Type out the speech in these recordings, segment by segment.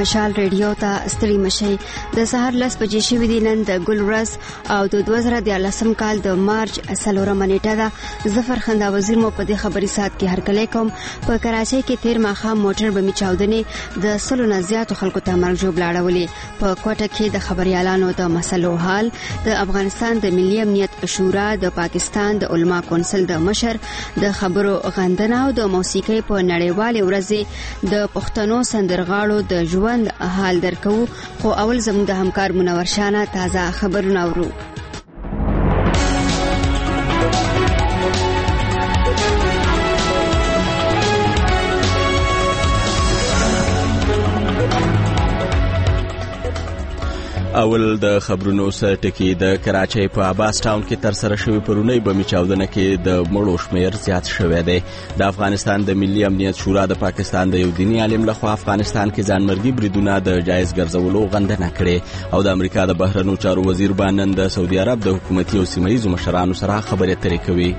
مشال ریډیو ته ستړي مشي. د سهار 10 بجې شوې دي. نن د ګل ورځ او د 2013 کال د مارچ 4 نیټه ده. ظفر خندا وزیر مو په دې خبري سات کې هرکلی کوم. په کراچۍ کې 13 ماښام موټر بمي چاودنې د 100 نه زیاتو خلکو ته مرګ جوړ لاړولې. په کوټه کې د خبريالانو د مسلو حال. د افغانستان د ملي امنیت شورا د پاکستان د علما کونسل د مشر د خبرو غندنه او د موسیقي په نړیوالې ورځ د پښتنو سندرغاړو د ژوند حال درکو. خو اول زموږ د همکار منور شانه تازه خبرونه اورو. اول د خبرونو سره ټکی د کراچۍ په عباس ټاون کې تر سره شوی پرونی بمي چاودنه کې د مړو شمیر زیات شوی دی. د افغانستان د ملي امنیت شورا د پاکستان د یو دینی عالم لخوا افغانستان کې ځانمرګي بریدونه د جایز ګرځولو غندنه کړې او د امریکا د بهرنیو چارو وزیر بانن د سعودي عرب د حکومتي او سیمه‌ییزو مشرانو سره خبرې اترې کوي.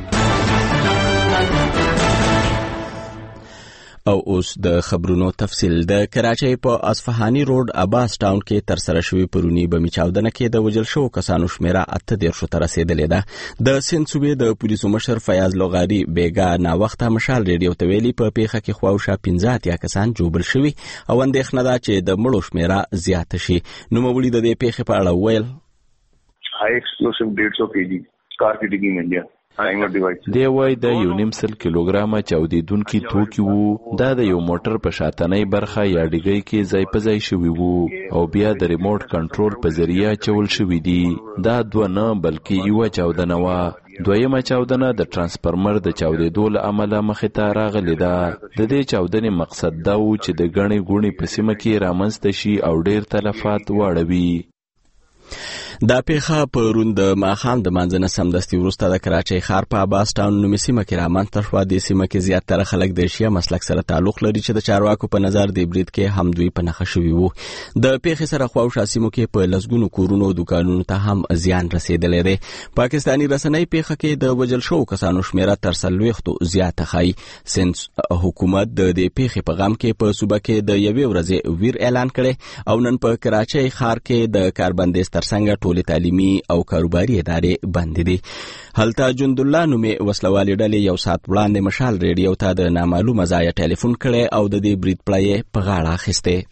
او اوس د خبرونو تفصیل. د کراچۍ په اصفهاني روډ عباس ټاون کې تر سره شوی پرونی بمي چاودنه کې د وژل شوو کسانو شمیره 38 ته رسیدلې ده. د سند صوبې د پولیسو مشر فیاض لغاري بیګا نا وخته مشال ریډیو ته ویلي په پیښه کې خواوشا 15 کسان جوړ شوي او اندېښنه ده چې د مړو شمیره زیات شي. نو مولوی د دې پیښې په اړه ویل high explosive 150 kg car hitting in India. دی وای د 1.5 کیلوګرامه چاودیدونکي توکي وو. دا د یو موټر په شاتنۍ برخه یا ډیګۍ کې ځای په ځای شوی وو او بیا د ریموټ کنټرول په ذریعہ چول شوی دی. دا دوه نه بلکې یو چاودنه وا. دویمه چاودنه د ترانسفارمر د چاودیدو له امله مخې ته راغلی ده. د دې چاودنې مقصد دا و چې د غنې ګونې په سیمه کې رامنځته شي او ډیر تلفات واړوي. دا پیښه پرون د ماښام د مانځنه سمدستي وروسته د کراچۍ ښار په عباس ټاون نومي سیمه کې رامنځته شوه. د سیمه کې زیاتره خلک د شیعه مسلک سره تعلق لري چې د چارواکو په نظر د برید کې هم دوی په نښه شوي وو. د پیښې سره خواوشا سیمو کې په لسګونو کورونو او دوکانونو ته هم زیان رسیدلی دی. پاکستاني رسنۍ پیښه کې د وژل شوو کسانو شمیره تر 40 زیاته ښایي. سند حکومت د دې پیښې په غم کې په صوبه کې د یوې ورځې ویر اعلان کړی او نن په کراچۍ ښار کې د کاربندیز ترڅنګ ټولې تعلیمي او کاروباري ادارې بند دي. هلته جند الله نومې وسلوالې ډلې یو ساعت وړاندې مشال ریډیو ته د نامعلومه ځایه ټلیفون کړی او د دې برید پړی په غاړه اخیستی.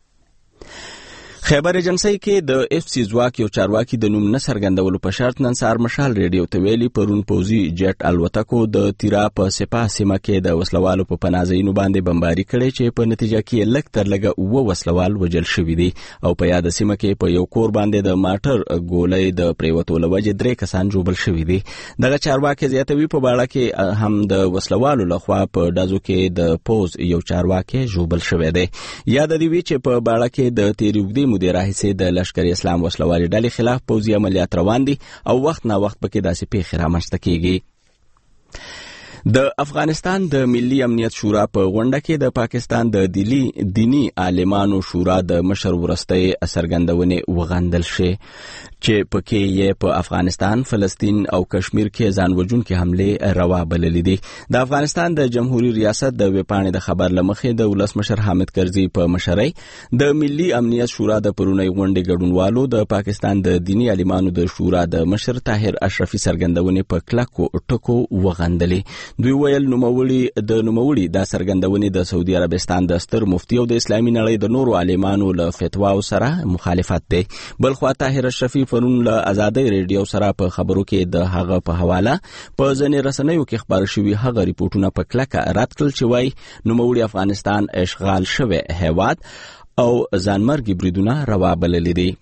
خیبر ایجنسی کې د اف سی ځواک یو چارواکي د نوم نه څرګندولو په شرط نن سهار مشال ریډیو ته ویلي پرون پوځي جټ الوتکو د تیرا په سپاه سیمه کې د وسلوالو په پناهځایونو باندې بمباري کړې چې په نتیجه کې لږ تر لږه 9 وسلوال وژل شوي دي او په یاد سیمه کې په یو کور باندې د ماټر ګولۍ د پریوتو له وجې 3 کسان جوړ شوي دي. دغه چارواکي زیاتوي په باړه کې هم د وسلوالو لخوا په دازو کې د پوز یو چارواکي جوړ شوی دی. یاد دی چې په باړه کې د تیریوګدي مدیر راهیسې د لشکري اسلام وسلوالې ډلې خلاف پوځي عملیات روان دي او وخت نا وخت پکې داسې پیښې رامنځته کیږي. د افغانستان د ملي امنیت شورا په غونډه کې د پاکستان د دینی عالمانو شورا د مشر ورستۍ څرګندونې وغندل شي چې پکې یې په افغانستان، فلسطین او کشمیر کې ځان وژونکي حملې روا بللې دي. د افغانستان د جمهوریت ریاست د ویبپاڼې د خبر لمخې د ولسمشر حامد کرزي په مشرۍ د ملي امنیت شورا د پرونی غونډې ګډونوالو د پاکستان د دینی عالمانو د شورا د مشر طاهر اشرفي څرګندونې په کلکو ټکو وغندلې. دوی ویل نوموړي دا څرګندونې د سعودي عربستان د ستر مفتي او د اسلامي نړۍ د نورو عالمانو له فتواو سره مخالفت دی. بلخوا طاهر اشرفي پرون له آزادۍ ریډیو سره په خبرو کې د هغه په حواله په ځینې رسنیو کې خبر شوي هغه ریپورتونه په کلکه رد کړل چې وایي نوموړي افغانستان اشغال شوی هیواد او ځانمرګي بریدونه روا بللي دي.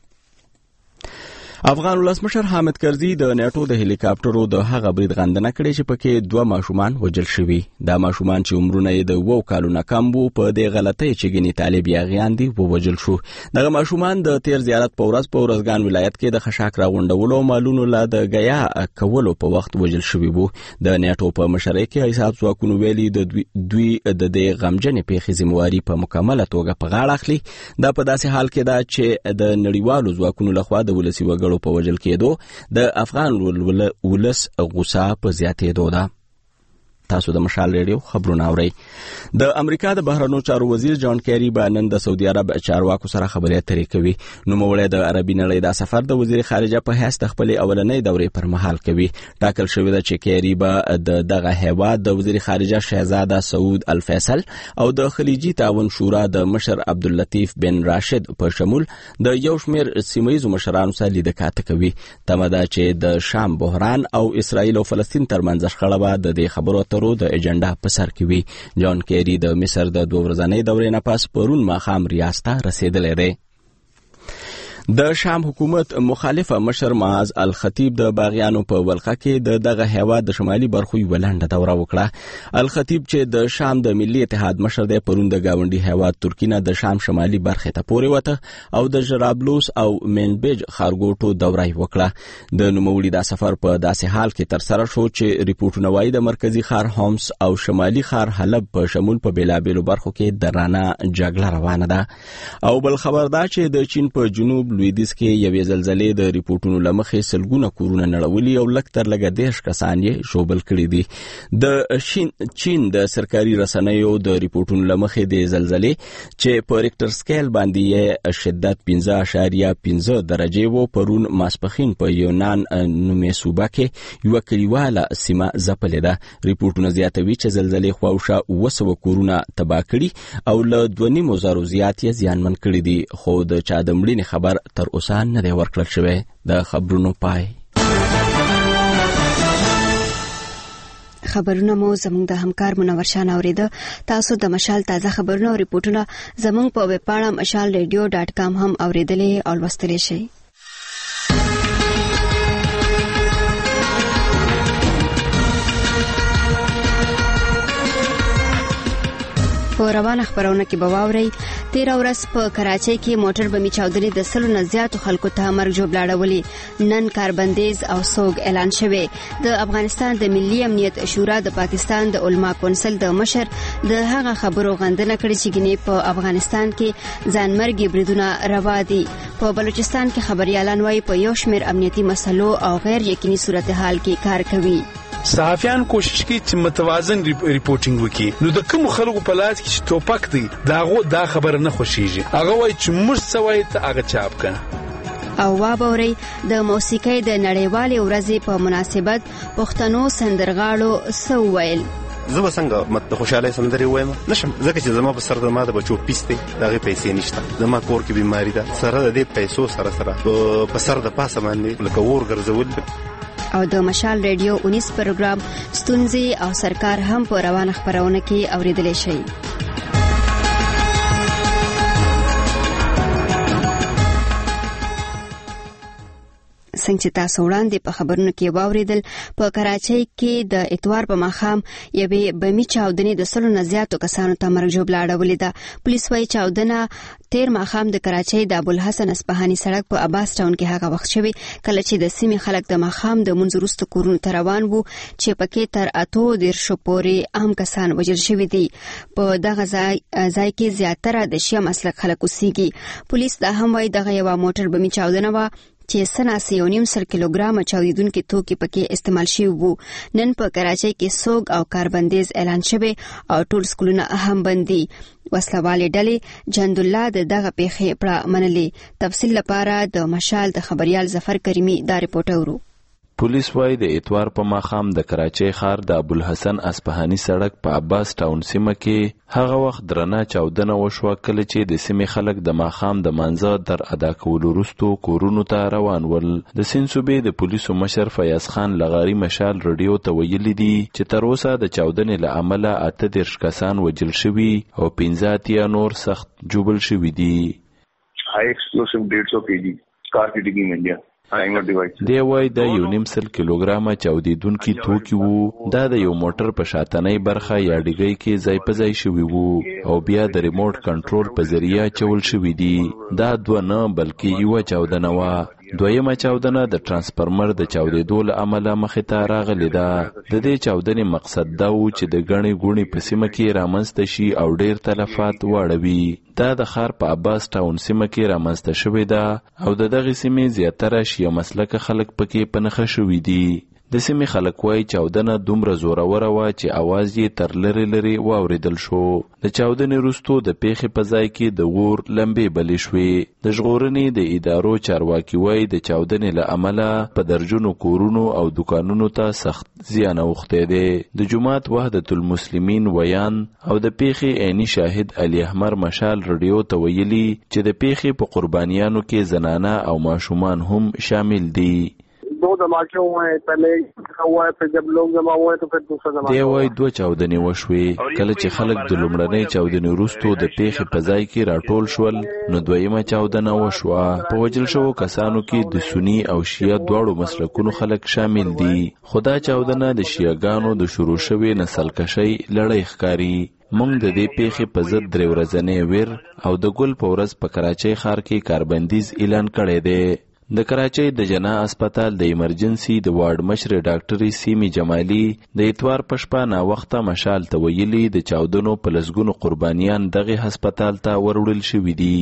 افغان ولسمشر حامد کرزي د نیټو د هلیکاپټرو د هغه برید غندنه کړې چې پکې 2 ماشومان وژل شوي. دا ماشومان چې عمرونه یې د 2 کالو نه کم وو په دې غلطۍ چې ګنې طالب یاغیان دي ووژل شو. دغه ماشومان د تیر زیارت په ورځ په ورځګان ولایت کې د خشاک راغونډولو مالونو له د غیا کولو په وخت وژل شوي وو. د نیټو په مشرۍ کې حساب ځواکونو ویلي د دوی د دې غمجنې پیښې ذمہواري په مکمله توګه په غاړه اخلي. دا په داسې حال کې ده چې د نړیوالو ځواکونو لخوا د ولسي وګړو په وژل کېدو د افغان ولس غوسه په زیاتېدو ده. تاسو د مشال ریډیو خبرونه اورئ. د امریکا د بهرنیو چارو وزیر جان کیری به نن د سعودي عرب چارواکو سره خبرې اترې کوي. نوموړی د عربي نړۍ د سفر د وزیر خارجه په حیث د خپل اولنۍ دورې پر مهال کوي. ټاکل شوی دی چې کیری به دغه هیواد د وزیر خارجه شهزاده سعود الفیصل او د خلیجي تعاون شورا د مشر عبداللطیف بن راشد په شمول د یو شمېر سیمه‌ییزو مشرانو سره لیدکاته کوي. تمه ده چې د شام بحران او اسرائیل او فلسطین ترمنځ شخړه به د دې خبرو اترو د ایجنډا په سر کې وي. جان کیری د مصر د 2 ورځنۍ دورې نه پس پرون ماښام ریاض ته رسیدلی دی. د شام حکومت مخالفه مشر معاذ الخطیب د باغیانو په ولقه کې دغه هیواد د شمالي برخو یو لنډه دوره وکړه. الخطیب چې د شام د ملي اتحاد مشر دی پرون د گاونډي هیواد ترکیه نه د شام شمالي برخه ته پورې وته او د جرابلوس او منبج خارګوټو دوره وکړه. د نوموړي د سفر په داسې حال کې تر سره شو چې ریپورتونه وايي د مرکزی ښار هومس او شمالي ښار حلب په شمول په بیلابیلو برخو کې درانه جګړه روانه ده. او بل خبر ده چې د چین په جنوب لویدیځ کې یوې زلزلې د ریپورتونو لمخې سلګونه کورونه نړولي او لږ تر لږه 10 کسان یې شوبل کړي دي. د چین د سرکاري رسنیو د ریپورتونو لمخې د زلزلې چې په ریکټر سکیل باندې شدت 5.5 درجه وو پرون ماسپخین په یونان نومې صوبه کې یو کلیواله سیمه ځپلې ده. ریپورتونه زیاتوي چې زلزلې خواوشا 200 کورونه تباه کړي او له 2.5 زیات یې زیانمن کړي دي. خو د چا د مړینې خبر تر اوسه نه دی ورکړل شوی. د خبرونو پای. خبرونه مو زموږ د همکار منور شاه اوریده. تاسو د مشال تازه خبرونه او ریپورتونه زموږ په ویب پاڼه mashalradio.com هم اوریدلې او لوستلی شئ. په روانه خبرونه کې به واورئ 13 ورځ په کراچۍ کې موټر بمي چاودنې د 100 نه زیاتو خلکو ته مرګ ژوبلاړولي. نن کاربندیز او سوګ اعلان شوی. د افغانستان د ملي امنیت شورا د پاکستان د علما کونسل د مشر د هغه خبرو غندنه کړې چې ګینه په افغانستان کې ځانمرګي بریدونه روا دي. په بلوچستان کې خبريالان وايي په یو شمېر امنیتي مسلو او غیر یقیني صورتحال کې کار کوي. صحافیان کوشش کوي چې متوازن ریپورټینګ وکړي. نو د کوم خلکو په لاس کې چې توپک دی دا خبره نه خوشيږي. هغه وایي چې موږ سوي ته هغه چاپ کړه. او وابوري د موسیقۍ د نړیوالې ورځې په مناسبت پښتنو سندرغاړو سو ویل. زه وسنګ د خوشاله سندري وایم نشم ځکه چې زما په سر د ما د بچو پیسته دغه پیسې نشته. زما کور کې بیماری ده سره د دې پیسو سره په سر د پاسه باندې لکه ور ګرځول. او د مشال ریډیو 19 پروګرام ستونزې او سرکار هم په روانه خبرونه کې اوریدل شي. څنګه چې تاسو وړاندې په خبرونو کې واوریدل په کراچۍ کې د اتوار په ماښام یوې بمي چاودنې د 100 نه زیاتو کسانو ته مرګ ژوبلاړولې ده. پولیس وايي چاودنه تیر ماښام د کراچۍ د ابوالحسن اصفهاني سړک په عباس ټاون کې هغه وخت شوی کله چې د سیمې خلک د ماښام د منځ وروسته کورونو ته روان وو چې پکې تر 18 پورې عام کسان وژل شوي دي. په دغه ځای کې زیاتره د شیعه مسلک خلک اوسېږي. پولیس دا هم وايي دغه یو موټر بمي چاودنه و چې سناسي 1.5 کیلوګرام چاودیدونکو توکي پکې استعمال شوي وو. نن په کراچۍ کې سوګ او کاربندیز اعلان شوی او ټول سکولونه هم بندي. وسلوالې ډلې جندالله دغه پیښې پړه منلې. تفصیل لپاره د مشال د خبريال ظفر کریمی دا رپورټ اورو. پولیس وايي د اتوار په ماښام د کراچۍ ښار د ابوالحسن اصفهاني سړک په عباس ټاون سیمه کې هغه وخت درنه چاودنه وشوه کله چې د سیمې خلک د ماښام د مانځه در ادا کولو وروسته کورونو ته روان ول. د سیند صوبې د پولیسو مشر فیاض خان لغاري مشال رادیو ته ویلي دي چې تر اوسه د چاودنې له امله 18 کسان وژل شوي او 15 نور سخت جوبل شوي دي. High explosive 150 kg car hitting in India. دی وای د 1.5 کیلوګرامه چاودیدونکي توکي وو. دا د یو موټر په شاتنۍ برخه یا ډیګۍ کې ځای په ځای شوي وو او بیا د ریموټ کنټرول په ذریعہ چول شوي دي. دا دوه نه بلکې یو چاودنه وه. دویمه چاودنه د ترانسفارمر د چاودېدو له امله مخې ته راغلې ده. د دې چاودنې مقصد دا و چې د ګڼې ګوڼې په سیمه کې رامنځته شي او ډېر تلفات واړوي. دا د ښار په عباس ټاون سیمه کې رامنځته شوې ده او د دغې سیمې زیاتره شیعه مسلکه خلک پکې په نښه شوي دي. د سیمې خلک وایي چاودنه دومره زوروره وه چې اواز یې تر لرې لرې واورېدل شو. د چاودنې وروستو د پیښې په ځای کې د اور لمبې بلې شوې. د ژغورنې د ادارو چارواکي وایي د چاودنې له امله په درجنو کورونو او دکانونو ته سخت زیان اوښتی دی. د جماعت وحدت المسلمین ویان او د پیښې عیني شاهد علي احمر مشال رادیو ته ویلي چې د پیښې په قربانیانو کې زنانه او ماشومان هم شامل دي. دو دھماکے ہوئے ہیں، پہلے ہوا ہے، پھر جب لوگ جمع ہوئے تو پھر دوسرا دھماکہ. دی وای دوه چاودنې وشوې. کله چې خلک د لومړنۍ چاودنې وروستو د پیښې په ځای کې راټول شول نو دویمه چاودنه وشوه. په وژل شوو کسانو کې د سني او شیعه دواړو مسلکونو خلک شامل دي. خو دا چاودنه د شیعهګانو د شروع شوې نسلکشۍ لړۍ ښکاري. موږ د دې پیښې په ضد 3 ورځنی ویر او د ګل په ورځ په کراچۍ ښار کې کاربندیز اعلان کړی دی. د کراچۍ د جنا اسپتال د ایمرجنسي د وارډ مشر ډاکټرې سیمي جمالي د اتوار په شپه ناوخته مشال ته ویلي د چاودنو په لسګونو قربانیان دغه هسپتال ته وروړل شوي دي.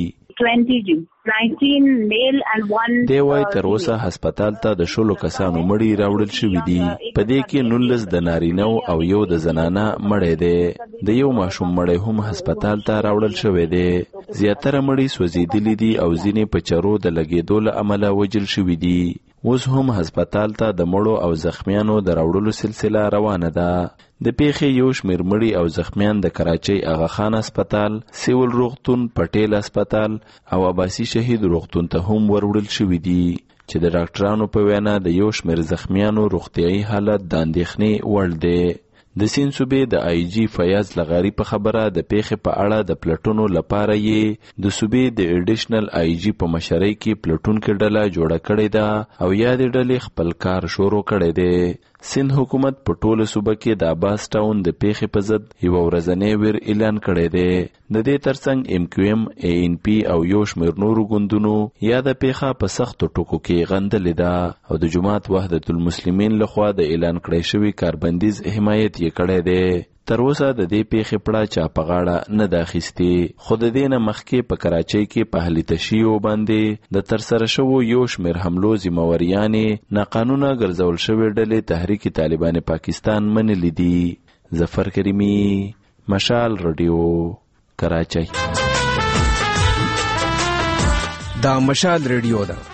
19 male and 1 دی وای تر اوسه هسپتال ته د 16 کسانو مړي راوړل شوي دي. په دې کې 19 د نارینه او یو د زنانه مړی دی. د یو ماشوم مړی هم هسپتال ته راوړل شوی دی. زیاتره مړي سوځېدلي دي او ځینې په چرو د لګېدو له امله وژل شوي دي. اوس هم هسپتال ته د مړو او زخمیانو د راوړلو سلسله روانه ده. د پیښې یو شمېر مړي او زخمیان د کراچۍ اغا خان هسپتال، سیول روغتون، پټیل هسپتال او عباسي شهید روغتون ته هم وروړل شوي دي چې د ډاکټرانو په وینا د یو شمېر زخمیانو روغتیایي حالت د اندېښنې وړ دی. د سین صوبې د آی جی فیاض لغاري په خبره د پیښې په اړه د پلټونو لپاره یې د صوبې د اډیشنل آی جی په مشرۍ کې پلټونکې ډله جوړه کړې ده او یادې ډلې خپل کار شروع کړی دی. سند حکومت په ټوله صوبه کې د عباس ټاون د پیښې په ضد یو ورځنی ویر اعلان کړی دی. د دې ترڅنګ ایم کیو ایم، ای ان پی او یو شمېر نورو ګوندونو یا د پیښه په سختو ټکو کې غندلې ده او د جماعت وحدت المسلمین لخوا د اعلان کړی شوي کاربندیز حمایت یې کړی دی. تر اوسه د دې پیښې پړه چا په غاړه نه ده اخیستې. خو د دې نه مخکې په کراچۍ کې په اهلي تشیعو باندې د ترسره شوو یو شمېر حملو ذمهوریانې ناقانونه ګرځول شوې ډلې تحریک طالبان پاکستان منلي دي. ظفر کریمي، مشال رادیو، کراچۍ. دا مشال رادیو ده.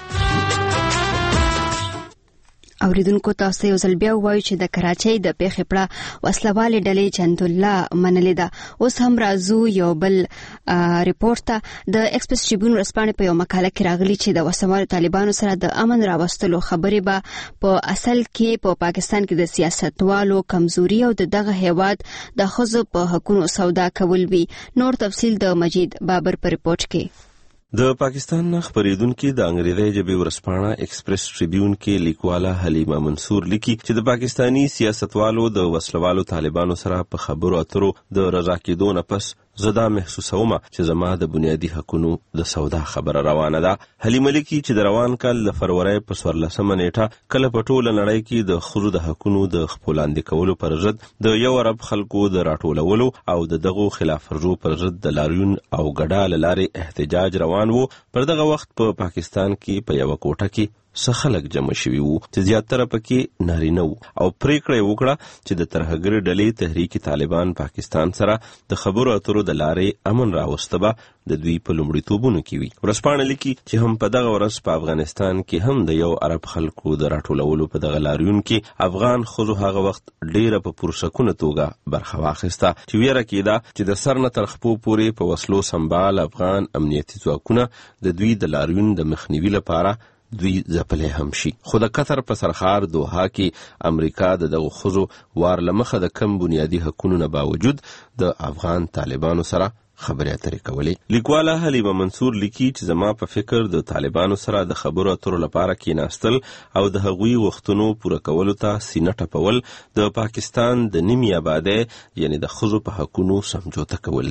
اوریدونکو تاسو یو ځل بیا وایو چې د کراچۍ د پیښې پړه وسلوالې ډلې جند الله منلې ده. اوس هم راځو یو بل ریپورت ته. د ایکسپریس ټریبیون ورځپاڼې په یو مقاله کې راغلي چې د وسلوالو طالبانو سره د امن راوستلو خبرې به په اصل کې په پاکستان کې د سیاستوالو کمزوري او دغه هیواد د ښځو په حقوقو سودا کول وي. نور تفصیل د مجید بابر په ریپورت کې. د پاکستان نه خبرېدونکي د انګریزي ژبې ورځپاڼه ایکسپریس ټریبیون کې لیکواله حلیمه منصور لیکي چې د پاکستانی سیاستوالو د وسلوالو طالبانو سره په خبرو اترو د رضا کېدو نه پس زه دا محسوسومه چې زما د بنیادي حقونو د سودا خبره روانه ده. حلیمه لیکي چې د روان کال د فروری په 14 نیټه کله په ټوله نړۍ کې د ښځو د حقونو د خپلواندې کولو پر ضد د یو عرب خلکو د راټولولو او د دغو خلاف ورزو پر ضد د لاریون او ګډا له لارې احتجاج روان وو. پر دغه وخت په پاکستان کې په یو کوټه کې څه خلک جمع شوي وو چې زیاتره پکې نارینه وو او پریکړه وکړه چې د ترهګرې ډلې تحریک طالبان پاکستان سره د خبرو اترو د لارې امن راوسته به د دوی په لومړیتوبونو کې وي. ورځپاڼه لیکي چې هم په دغه ورځ په افغانستان کې هم د یو عرب خلکو د راټولولو په دغه لاریون کې افغان ښځو هغه وخت ډیره په پرسکونه توګه برخه واخیسته چې ویره کېده چې د سر نه تر خپو پورې په وسلو سمبال افغان امنیتي ځواکونه د دوی د لاریون د مخنیوي لپاره دوی ځپلې هم شي. خو د قطر په سرخار دوحه کې امریکا د دغو ښځو وار له مخه د کم بنیادي حقونو نه باوجود د افغان طالبانو سره خبرې اترې کولې. لیکواله حلیمه منصور لیکي چې زما په فکر د طالبانو سره د خبرو اترو لپاره کېناستل او د هغوی غوښتنو پوره کولو ته سینه ټپول د پاکستان د نیمې آبادۍ یعنی د ښځو په حقونو سمجوته کول دي.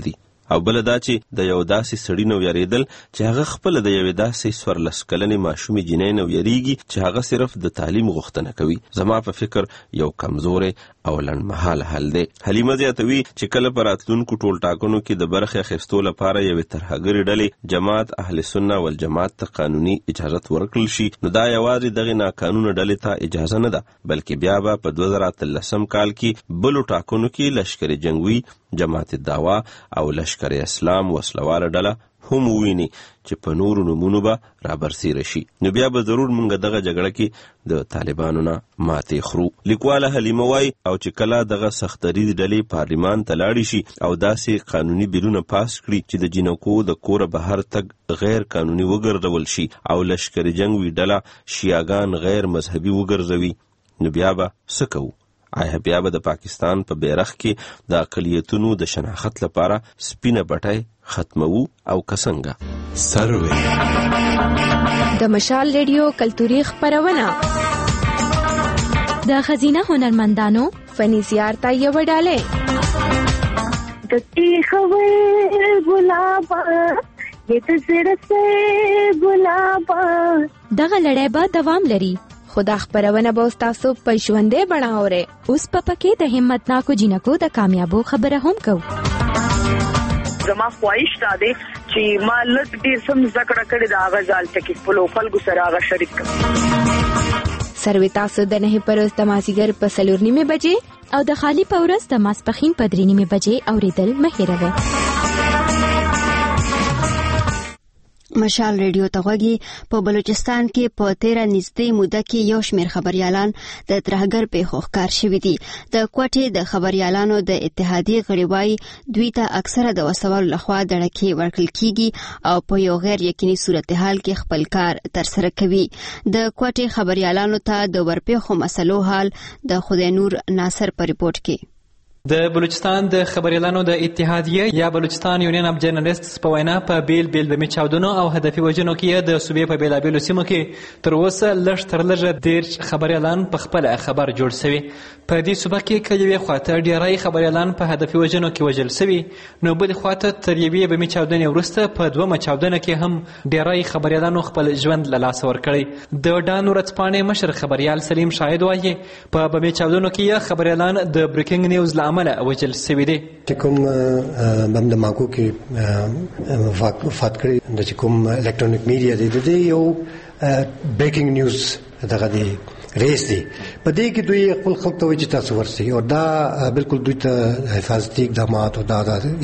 او بل دا چې د یو داسې سړي نو یریدل چې هغه خپل د یوې داسې 14 کلنې ماشومې جنۍ نو یریږي چې هغه صرف د تعلیم غوښتنه کوي. زما په فکر یو کمزوري او لنډمهاله حل دی. حلیمه زیاتوي چې کله په راتلونکو ټول ټاکنو کې د برخې اخیستو لپاره یوې ترهګرې ډلې جماعت اهل سنت والجماعت ته قانوني اجازه ورکړل شي نو دا یوازې دغه ناقانونه ډلې ته اجازه نه ده بلکې بیا به په 2013 کال کې بلو ټاکنو کې لشکر جنگوي جماعت دعوا او لشکر اسلام وسلواله ډله هم وویني چې په نورو نمونو به رابرسیره شي نو بیا به ضرور مونږ دغه جګړه کې د طالبانو نه ماتې خورو. لیکواله حلیمه وایي او چې کله دغه سختدریز ډلې پارلیمان ته لاړې شي او داسې قانوني بیلونه پاس کړي چې د جنکو د کوره بهر تګ غیر قانوني وګرځول شي او لشکر جنگوي ډله شیعاګان غیر مذهبي وګرځوي نو بیا به څه کوو؟ آیا بیا به د پاکستان په بیرغ کې د اقلیتونو د شناخت لپاره سپینه بټۍ ختمو او کسنګه سروې د مشال ریډیو کلتوري خبرونه د خزینه هنرمندانو فني زیارت یو ډاله د تیخوي ګلاب د زړه ګلاب دغه لړۍ به دوام لري خدا خبرونه به تاسو په ژوندې بڼاوري اوس په پکې د همت ناکو جنکو د کامیابو خبره هم کو. زما خواهش دا دی چې ما لږ ډیر سم ذکر کړی دا غزال چې په لوکل ګو سره غا شریک کړم. سروي تاسو د نه پروز د مازیګر په 4:30 بجې او د خالی پورس د ماسپخین په 3:30 بجې اوریدل مهیروي. مشال ریډیو ته غوږی په بلوچستان کې په 13 نږدې موده کې یو شمېر خبريالان د ترهګر پیښو ښکار شوي دي. د کوټې د خبريالانو د اتحادیې غړي وایي دوی ته اکثره د وسوالو لخوا دړکې ورکړل کیږي او په یو غیر یقیني صورتحال کې خپل کار ترسره کوي. د کوټې خبريالانو ته د ورپېښو مسلو حال د خدای نور ناصر په ریپورت کې. د بلوچستان د خبريالانو د اتحادیه یا بلوچستان یونین اف جرنالیستس په وینا په بیل بمي چاودنو او هدفي وژنو کې د صوبې په بیلابیلو سیمو کې تر اوسه لږ تر لږه 13 خبريالان په خپل خبر جوړ شوي. په دې صوبه کې کلیوي خواته ډیری خبريالان په هدفي وژنو کې وژل شوي نو بل خواته تر یوې بمي چاودنې وروسته په دوه چاودنه کې هم ډیری خبريالانو خپل ژوند له لاسه ورکړی. د ډان ورځپاڼې مشر خبريال سلیم شاهد وایي په بمي چاودنو کې خبريالان د بریکینګ نیوز عمله وجل سوي دي. کوم بم د ماکو کې وفات کړی د کوم الکترونیک میډیا دی د یو بریکینګ نیوز دغه دی ریس دی په دې کې دوی خپل خلک ته وایي چې تاسو ورسئ او دا بالکل دوی ته حفاظتي اقدامات او دا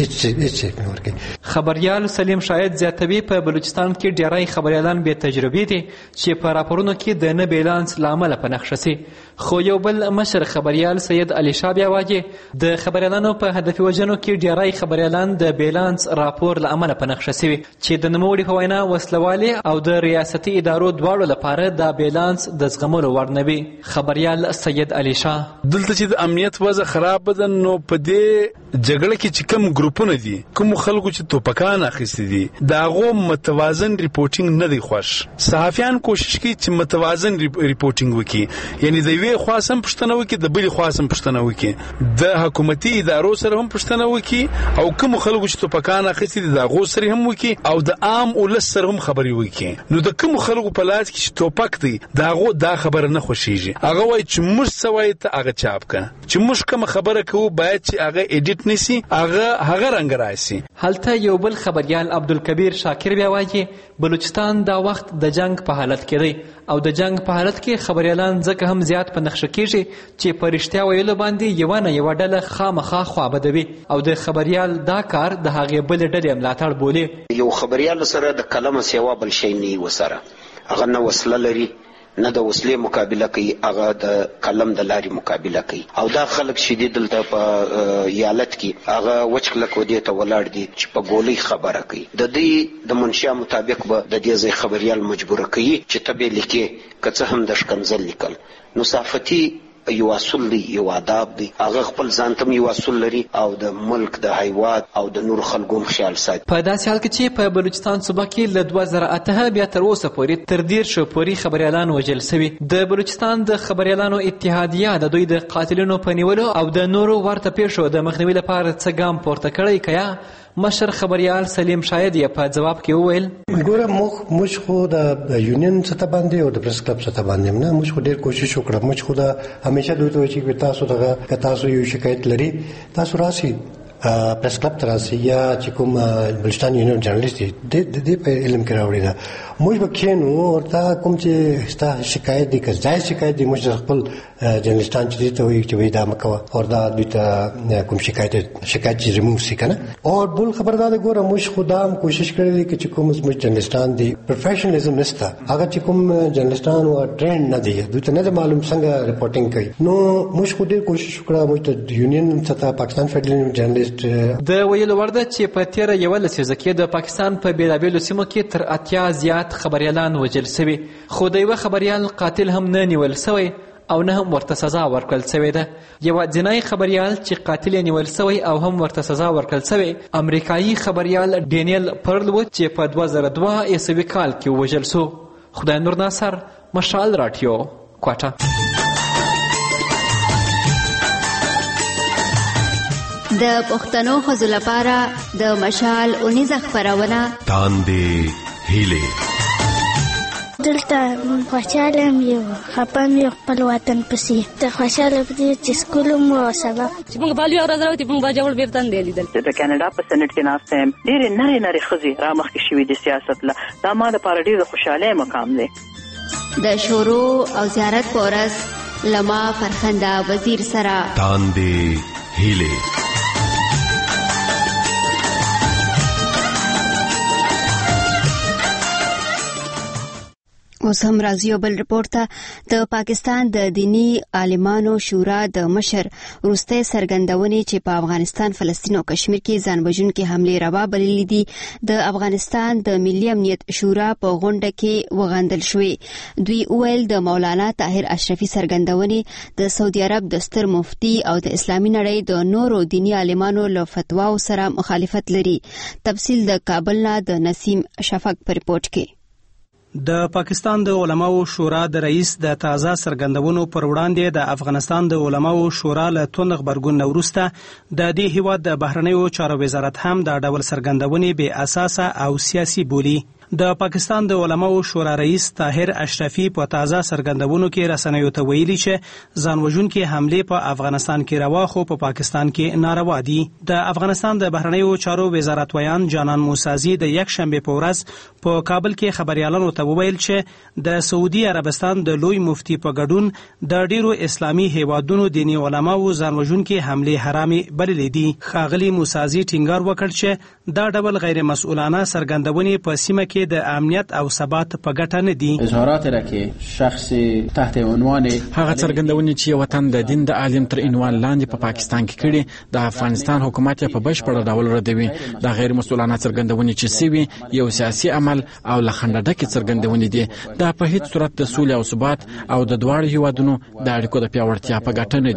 هیڅ نه ورکوي. خبريال سلیم شاهد زیاتوي په بلوچستان کې ډیری خبريالان بې تجربې دي چې په راپورونو کې د نه بیلانس لامل په نښه شي. خو یو بل مشر خبريال سید علي شاه بیا وایي د خبريالانو په هدفي وژنو کې ډیری خبريالان د بیلانس راپور لامل په نښه شوي چې د نوموړي په وینا وسلوالي او د ریاستي ادارو دواړو لپاره دا بیلانس د زغملو وړ نه وي. خبريال سید علي شاه دلته چې د امنیت وضع خراب ده نو په دې جګړه کې چې کوم ګروپونه دي کوم خلکو چې توپکان اخیستي دي داغه متوازن ریپورټینګ نه دی خوښ. صحافیان کوشش کوي چې متوازن ریپورټینګ وکړي یعنی د یوې خاصم پښتنه وکړي د بلې خاصم پښتنه وکړي د حکومتي ادارو سره هم پښتنه وکړي او کوم خلکو چې توپکان اخیستي دي داغه سره هم وکړي او د عام ولس سره هم خبري وکړي. نو د کوم خلکو په لاس کې چې توپک دی داغه دا خبره نه خوشيږي. هغه وایي چې موږ سوای ته هغه چاپ کړه چې موږ کوم خبره کوو باید چې هغه ایډیټ نسی هغه رنگ راشي. هلته یو بل خبريال عبدالکبیر شاکر بیا وایي بلوچستان دا وخت د جنگ په حالت کې دی او د جنگ په حالت کې خبريالان ځکه هم زیات په نقشه کېږي چې په رښتیا ویلو باندې یو نه یو ډله خامخا خوابدوي او د خبريال دا کار د هغې بل ډلې ملاتړ بولي. یو خبريال سره د کلمه سیوا بل شي نه وسره هغه نه وسله لري نه د وسلې مقابله کوي هغه د قلم د لاري مقابله کوي او دا خلک شدید دلته په یالت کې هغه وچکلک ودی ته ولاړ دي چې په ګولۍ خبره کوي. د دې د منشا مطابق به د دې ځای خبريال مجبور کوي چې تبه لیکي که څه هم د شکنځل لیکل نو صحافتي یو اصول دی یو آداب دی هغه خپل ځان ته یو اصول لري او د ملک د حیوان او د نور خلکو خیال ساتي. په داسې حال کې چې په بلوچستان صوبه کې له 2008 بیا تر اوسه پورې تر 13 پورې خبريالان وژل شوي. د بلوچستان د خبريالانو اتحادیه د دوی د قاتلینو په نیولو او د نورو ورته پیښو د مخنیوي لپاره څه ګام پورته کړی کیا مشر خبريال سلیم شاهد یې په جواب کې وویل ګوره موږ خو د یونین سطح باندې او د پریس کلب سطح باندې نه موږ خو ډېر کوشش وکړو. موږ خو دا همیشه دوی ته چې تاسو یو شکایت لري تاسو راشي پریس کلب ته راشي یا چې کوم بلوچستان یونین جرنالست دی په علم کې راوړي دا موږ به کېنو ورته کوم چې ستا شکایت دی که ځای شکایت دی موږ خپل جرنالستان چې دي ته وایي چې دا مه کوه او دا دوی ته کوم شکایت چې ریموو شي که نه. او بل خبر دا دی ګوره موږ خو دا هم کوشش کړی دی چې کوم زموږ جرنالستان دي پروفیشنلزم نشته هغه چې کوم جرنالستان و ټرینډ نه دی دوی ته نه معلوم څنګه رپورټینګ کوي. نو موږ خو ډېر کوشش وکړو موږ ته یونین سطح پاکستان فیډرل جرنالست د ویلو ورده چې په تیره یوه لسیزه کې د پاکستان په بېلابېلو سیمو کې تر 80 زیات خبریالان وژل سوي خو د یوه خبریال قاتل هم نه نیول سوی او نه هم ورته سزا ورکړل سوې ده. یوه ځینای خبریال چې قاتل یې نیول سوی او هم ورته سزا ورکړل سوی امریکایي خبریال ډینیل پرل و چې په 2002 عیسوي کال کې وژل سو. خدای نور ناصر، مشال راډیو، کوټه. د پښتنو ښځو لپاره د مشال اونیزه خپرونه تاندې هیلې. دلته خوشحاله یم یو خفه م یو خپل وطن پسې ته خوشحاله په دې چې سکول مو او سبق چې موږ بالو یو ورځ راوتي موږ به جوړ بیرته دی لیدل. د کاناډا په سنټ کې ناست یم ډېرې نرۍ ښځې رامخکې شوي د سیاست له دا ما دپاره ډېر د خوشحالۍ مقام دی. د شروع او زیارت په ورځ له ما فرخنده وزیر سره تاندې هیلې. اوس هم راځي یو بل رپورټ ته. د پاکستان د دینی عالمانو شورا د مشر وروستۍ څرګندونې چې په افغانستان، فلسطین او کشمیر کې ځانوژونکې حملې روا بللې دي د افغانستان د ملي امنیت شورا په غونډه کې وغندل شوې. دوی وویل د مولانا طاهر اشرفي څرګندونې د سعودي عرب د ستر مفتي او د اسلامي نړۍ د نورو دینی عالمانو له فتواو سره مخالفت لري. تفصیل د کابل نه د نسیم شفق په رپورټ کې. د پاکستان د علماو شورا د رئیس د تازه څرګندونو پر وړاندې د افغانستان د علماو شورا له توند غبرګون وروسته د دې هیواد د بهرنیو چارو وزارت هم د ډول څرګندونې بې اساسه او سیاسي بولي. د پاکستان د علماو شورا رئیس طاهر اشرفي په تازه څرګندونو کې رسنیو ته ویلي چې ځانوژونکې حملې په افغانستان کې روا خو په پاکستان کې ناروا دي. د افغانستان د بهرنیو چارو وزارت ویان جانان موسازي د یک شنبه په ورځ په کابل کې خبريالانو ته وویل چې د سعودي عربستان د لوی مفتي په ګډون د ډیرو اسلامي هیوادونو دینی علماو ځانوژونکې حملې حرامي بللې دي. ښاغلي موسازي ټینګار وکړ چې دا ډول غیر مسؤلانه څرګندونې په سیمه کې د امنیت او ثبات په ګټه نه دي. اظهارات را کې شخص تحت عنوان هغه څرګندونې چې وطن د دین د عالم تر عنوان لاندې په پاکستان کې کړي د افغانستان حکومت په بشپړ ډول ردوي. دا غیر مسؤلانه څرګندونې چې سوي یو سیاسي عمل او لخندډه کې څرګندونې دي. دا په هیڅ صورت د سولې او ثبات او د دواړو هیوادونو د اړیکو د پیاوړتیا په ګټه نه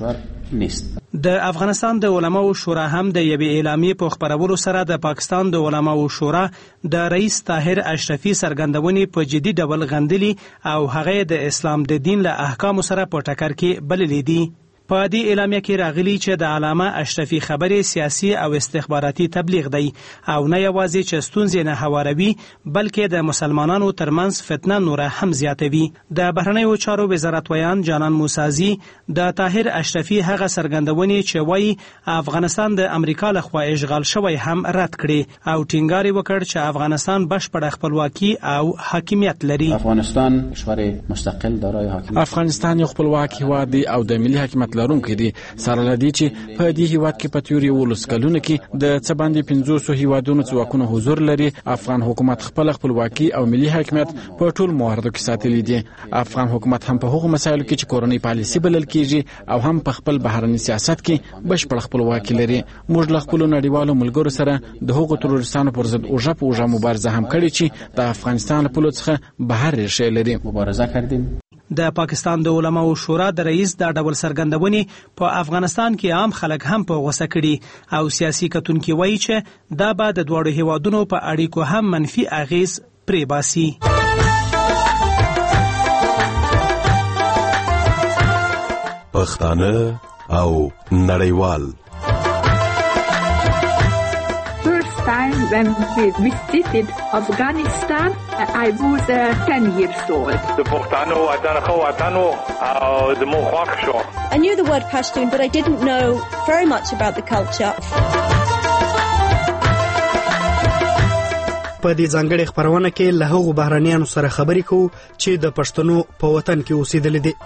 دي. د افغانستان د علماو شورا هم د یوې اعلامیې په خپرولو سره د پاکستان د علماو شورا د رئیس طاهر اشرفي څرګندونې په جدي ډول غندلي او هغه د اسلام د دین له احکامو سره په ټکر کې بللې دي. په دې اعلامیه کې راغلي چې د علامه اشرفي خبرې سیاسي او استخباراتي تبلیغ دی او نه یوازې چې ستونزې نه هواروي بلکې د مسلمانانو ترمنځ فتنه نوره هم زیاتوي. د بهرنیو چارو وزارت ویان جانان موسازي د طاهر اشرفي هغه څرګندونې چې وایي افغانستان د امریکا لخوا اشغال شوی هم رد کړي او ټینګار وکړ چې افغانستان بشپړه خپلواکي او حاکمیت لري. افغانستان کشور مستقل دارای حاکمیت. افغانستان یو خپلواک هیواد دی او د ملي حاکمیت لرونکي دي. سره لدی چې په دې هیواد کې په تیوري ولس کلونه کې د څه باندې 500 هیوادونو ځواکونه حضور لري. افغان حکومت خپلواکي او ملي حاکمیت په ټول مواردو کې ساتلي دي. افغان حکومت هم په هغو مسایلو کې چې کورنۍ پالیسي بلل کیږي او هم په خپل بهرني سیاست کې بشپړ خپلواکي لري. موږ له خپل نړیوالو ملګرو سره د هغو تروریستانو پر ضد اوجه مبارزه هم کړې چې د افغانستان له پولو څخه بهر ریښې لري. مبارزه کړې. د پاکستان د علماو شورا د رئیس دا ډول څرګندونې په افغانستان کې عام خلک هم په غوسه کړي او سیاسي کتونکي وایي چې دا به د دواړو هیوادونو په اړیکو هم منفي اغیز پرې باسي. پښتانه او نړیوال time when we visited Afghanistan, I was 10 years old. I knew the word Pashtun, but I didn't know very much about the culture. په دې ځانګړې خبرونه کې له هغو بهرنیانو سره خبرې کوو چې د پښتنو په وطن کې اوسېدلي دي.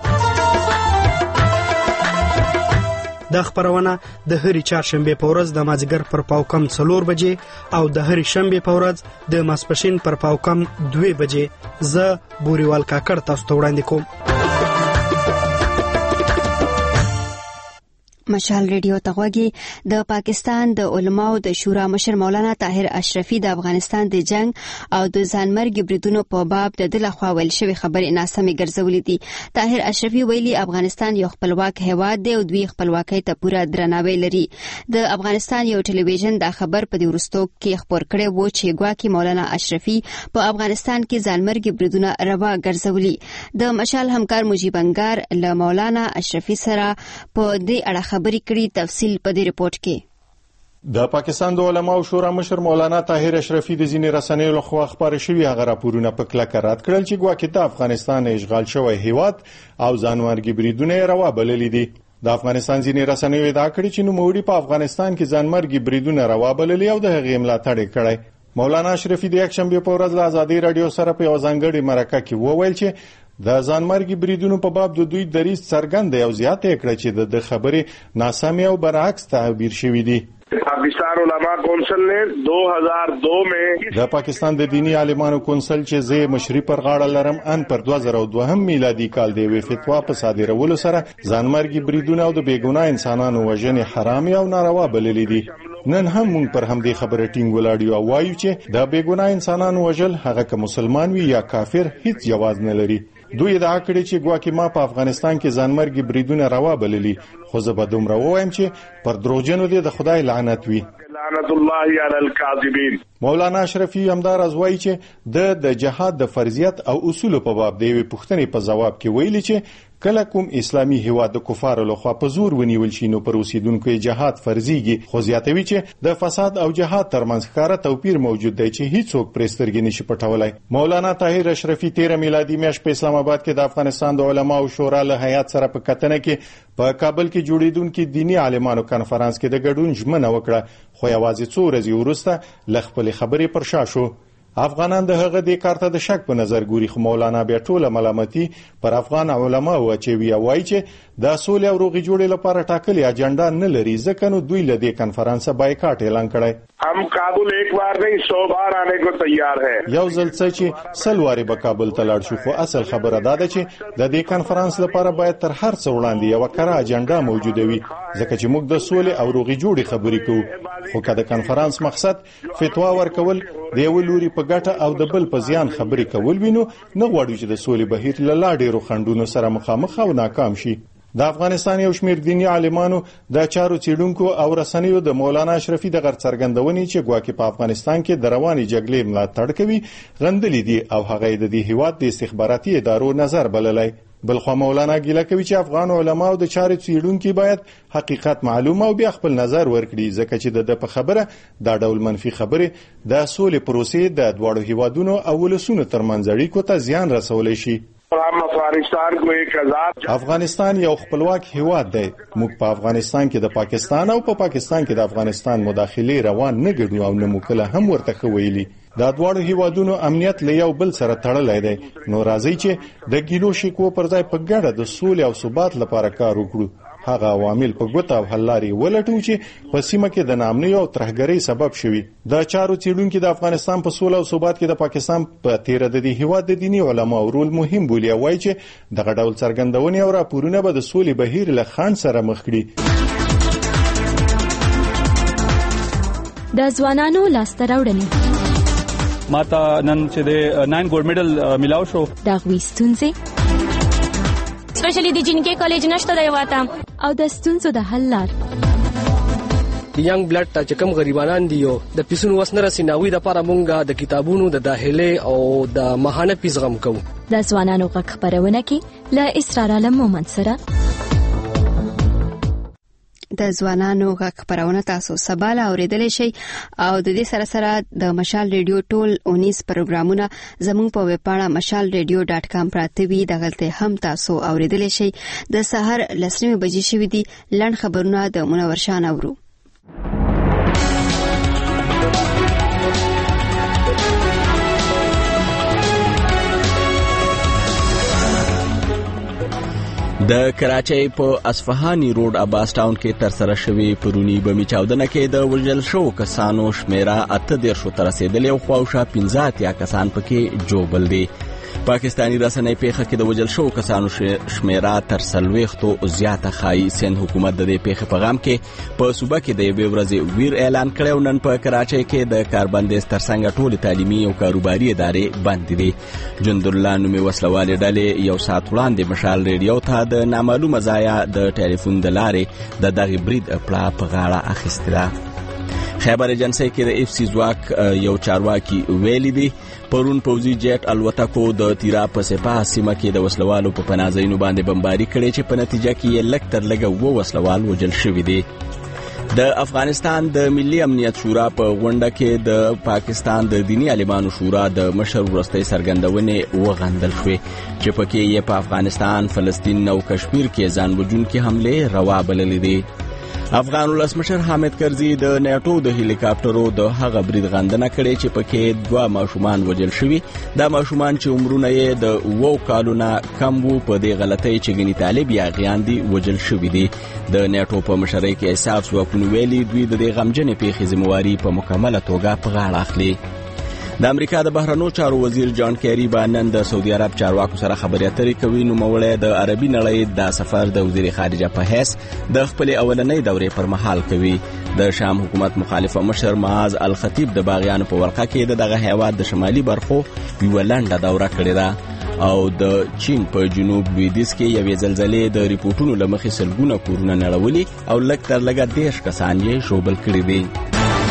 دا خبرونه د هرې چهارشنبې په ورځ د مازدیګر پر پاوکم 4 بجې او د هرې شنبې په ورځ د ماسپښین پر پاوکم 2 بجې زه بوریوال کاکړ تاسو ته وړاندې کوم. مشال ریډیو ته غوږی. د پاکستان د علماو د شورا مشر مولانا طاهر اشرفي د افغانستان د جنگ او د ځانمرګي بریدونو په باب د دلخوا ویل شوی خبرې ناسمې ګرځولې دي. طاهر اشرفي ویلي افغانستان یو خپلواک هیواد دی او دوی خپلواکۍ ته پوره درناوی لري. د افغانستان یو ټلویزیون دا خبر په دې وروستو کې خبر کړی و چې ګواکې مولانا اشرفي په افغانستان کې ځانمرګي بریدونه روا ګرځولي. د مشال همکار مجيب انګار له مولانا اشرفي سره په دې اړه خبرې کړي. تفصیل په دې رپورت کې. د پاکستان د علماو شورا مشر مولانا طاهر اشرفي د ځینې رسنیو لخوا خبرې شوې هغه راپورونه په کلکه رد کړل چې ګواکې د افغانستان اشغال شوی هیواد او ځانمرګي بریدونه روا بللي دي. د افغانستان ځینې رسنیو ادعا کړې چې نوموړي په افغانستان کې ځانمرګي بریدونه روا بللي او د هغې ملاتړ کړی. مولانا اشرفي د یکشنبې په ورځ د ازادي رادیو سره په یو ځانګړي مرکه کې وویل چې د ځانمرګي بریدونو په باب د دوی دریځ څرګند دی او زیاته کړه چې د خبرې ناسمې او برعکس تعبیر شوی دی. پاکستان علماء کونسل نے 2002 میں د پاکستان د دینی عالمانو کونسل چې زه مشري پر غاړه لرم ان پر 2002 میلادي کال دی وی فتوا په صادرولو سره ځانمرګي بریدونه او د بیګناه انسانانو وژنې حرام او ناروا بللي دي. نن هم موږ پر همدې خبره ټینګ ولاړو او وایو چې د بیګناه انسانانو وژل هغه که مسلمان وي یا کافر هیڅ جواز نه لري. دوی ادعا کړې چې ګواکې ما په افغانستان کې ځانمرګي بریدونه روا بللي، خو زه به دومره ووایم چې پر دروغجنو دې د خدای لعنت وي. لعنت الله علی الکاذبین. مولانا اشرفي همداراز وایي چې د جهاد د فرضیت او اصولو په باب د یوې پوښتنې په ځواب کې ویلي چې کله کوم اسلامي هیواد د کفارو لخوا په زور ونیول شي نو پر اوسیدونکو جهاد فرضیږي، خو زیاتوي چې د فساد او جهاد ترمنځ ښکاره توپیر موجود دی چې هیڅوک پرې سترګې نشي پټولای. مولانا طاهر اشرفي 13 میلادي میاشت په اسلام آباد کې د افغانستان د علماو شورا له هیئت سره په کتنه کې په کابل کې جوړیدونکو دینی عالمانو کانفرنس کې د ګډون ژمنه وکړه، خو یوازې څو ورځې وروسته ل خپل خبرې پر شا شو. افغانان د هغه د کارته د شک په نظر ګوري، خو مولانا بیا ټوله ملامتي پر افغان علماو واچوي او وایي چې د سولې او روغې جوړې لپاره ټاکلې اجنډا نه لري، ځکه نو دوی له دې کانفرنس بایکاټ اعلان کړی. हम काबुल एक बार नहीं 100 बार आने को तैयार है. یو ځل چې سلواري به کابل ته لاړ شو، خو اصل خبره دا ده چې د دې کانفرنس لپاره باید تر هر څه وړاندې یو کړه اجنډا موجوده وي، ځکه چې موږ د سولې او روغې جوړې خبرې کوو. خو که د کانفرنس مقصد فتوا ورکول د یو لوري په ګټه او د بل په زیان خبرې کول وینو، نه غواړو چې د سولې بهیر له لا ډېرو خنډونو سره مخامخ او ناکام شي. د افغانستان یو شمېر دینی عالمانو د چارو څېړونکو او رسنیو د مولانا اشرفي د څرګندونې چې ګواکې په افغانستان کې د روانې جګړې ملاتړ کوي غندلې دي او هغه د دې هیواد د استخباراتي ادارو نظر بللی. بلخو مولانا ګیله کوي چې افغان علماو د چارو څېړونکو باید حقیقت معلوم او بیا خپل نظر ورکړي، ځکه چې د په خبره دا ډول منفي خبره د سولې پروسې د دواړو هیوادونو او ولسونو ترمنځ اړیکو ته زیان رسولی شي. افغانستان یو خپلواک هیواد دی. موږ په افغانستان کې د پاکستان او په پاکستان کې د افغانستان مداخله روان نه ګڼو او نه مو کله هم ورته خویلي. دا دواړو هیوادونو امنیت له یو بل سره تړلی دی، نو راځي چې د ګیلو شکو پر ځای په ګډه د سولې او ثبات لپاره کار وکړو. هغه عوامل په ګوته او حل لارې ولټو چې په سیمه کې د ناامنۍ او ترهګرۍ سبب شوي. د چارو څېړونکي د افغانستان په سوله او ثبات کې د پاکستان په تیره د دې هیواد د دیني علماو رول مهم بولي او وایي چې دغه ډول څرګندونې او راپورونه به د سولې بهیر له خنډ سره مخ کړي. د ځوانانو لاسته راوړنې ماته نن چې د 9 ګولډ میډل ملاو شو. د غوي ستونزې سپیشلی د جنکې کالج نشته دی واته او د ستونزو د حل لار. ینګ بلډ ته چې کوم غریبانان دي او د پیسونو وسنه رسیناوي د لپاره مونږه د کتابونو د داخله او د ماهانه پیس غم کوو. د ځوانانو غږ خبرونه کې له اسرار عالم مومند سره د ځوانانو غږ خبرونه تاسو سباله اوریدلای شئ او د دې سره سره د مشال ریډیو ټول 19 پروګرامونه زموږ په ویب پاڼه mashalradio.com پراته وي دغلته هم تاسو اوریدلای شئ د سحر لسنیمه بجې شوې دي لړ خبرونه د منور شان اورو د کراچۍ په اصفهاني روډ عباس ټاون کې تر سره شوی پرونی بمی چاودنه کې د وژل شو کسانو شمیره 8 تر رسیدلې او خواوشا 15 کسان پکې جوړبل دي پاکستانی رسنۍ پیښه کې د وژل شو کسانو شمیره تر 40 زیاته خای سند حکومت د دې پیښه په غام کې په صوبه کې د یوې ورځې ویر اعلان کړو نن په کراچۍ کې د کاربندیز ترڅنګ ټول تعلیمي او کاروباري ادارې بند دي جندرلا نومي وسلوال ډلې یو سات وړاندې مشال ریډیو ته د نامعلومه ځای د ټلیفون د لارې د دغه برید پلا په غاړه اخیستله خیبر ایجنسی کې د اف سی ځواک یو چارواکي ویلي دي پرون پوزي جیټ الوتکو د تیرا په سپاه سیمه کې د وسلوالو په پناځینو باندې بمباري کړې چې په نتیجه کې لږ تر لږه و وسلوال وژل شوي دي د افغانستان د ملي امنیت شورا په غونډه کې د پاکستان د دینی عالمانو شورا د مشر ورستۍ سرګندونې وغندل شوې چې پکې یې په افغانستان فلسطین او کشمیر کې ځان وژونکي حمله روا بللې دي افغان ولسمشر حامد کرزي د نیټو د هلیکاپټرو د هغه برید غندنه کړې چې پکې 2 ماشومان وژل شوي دا ماشومان چې عمرونه یې د 2 کالونو کم وو په دې غلطۍ چې ګني طالب یا غیان دي وژل شوي دي د نیټو په مشرۍ کې اساف ځواکونه ویلي دوی د دې غمجنې پیښې ذمہواری په مکمله توګه په غاړه اخلي د امریکا د بهرنیو چارو وزیر جان کیری باندې د سعودي عرب چارواکو سره خبرې اترې کوي نو مولای د عربي نړۍ د سفر د وزیر خارجه په حیث د خپل اولنۍ دورې پر مهال کوي د شام حکومت مخالفه مشر معاذ الخطیب د باغیانو په ورقه کې دغه هیواد د شمالي برخو یو لنډه دوره کړې ده او د چین په جنوب لویدیځ کې یوې زلزلې د ریپورتونو لمخې سلګونه کورونه نړولي او لږ تر لږه 10 کسان یې شوبل کړي دي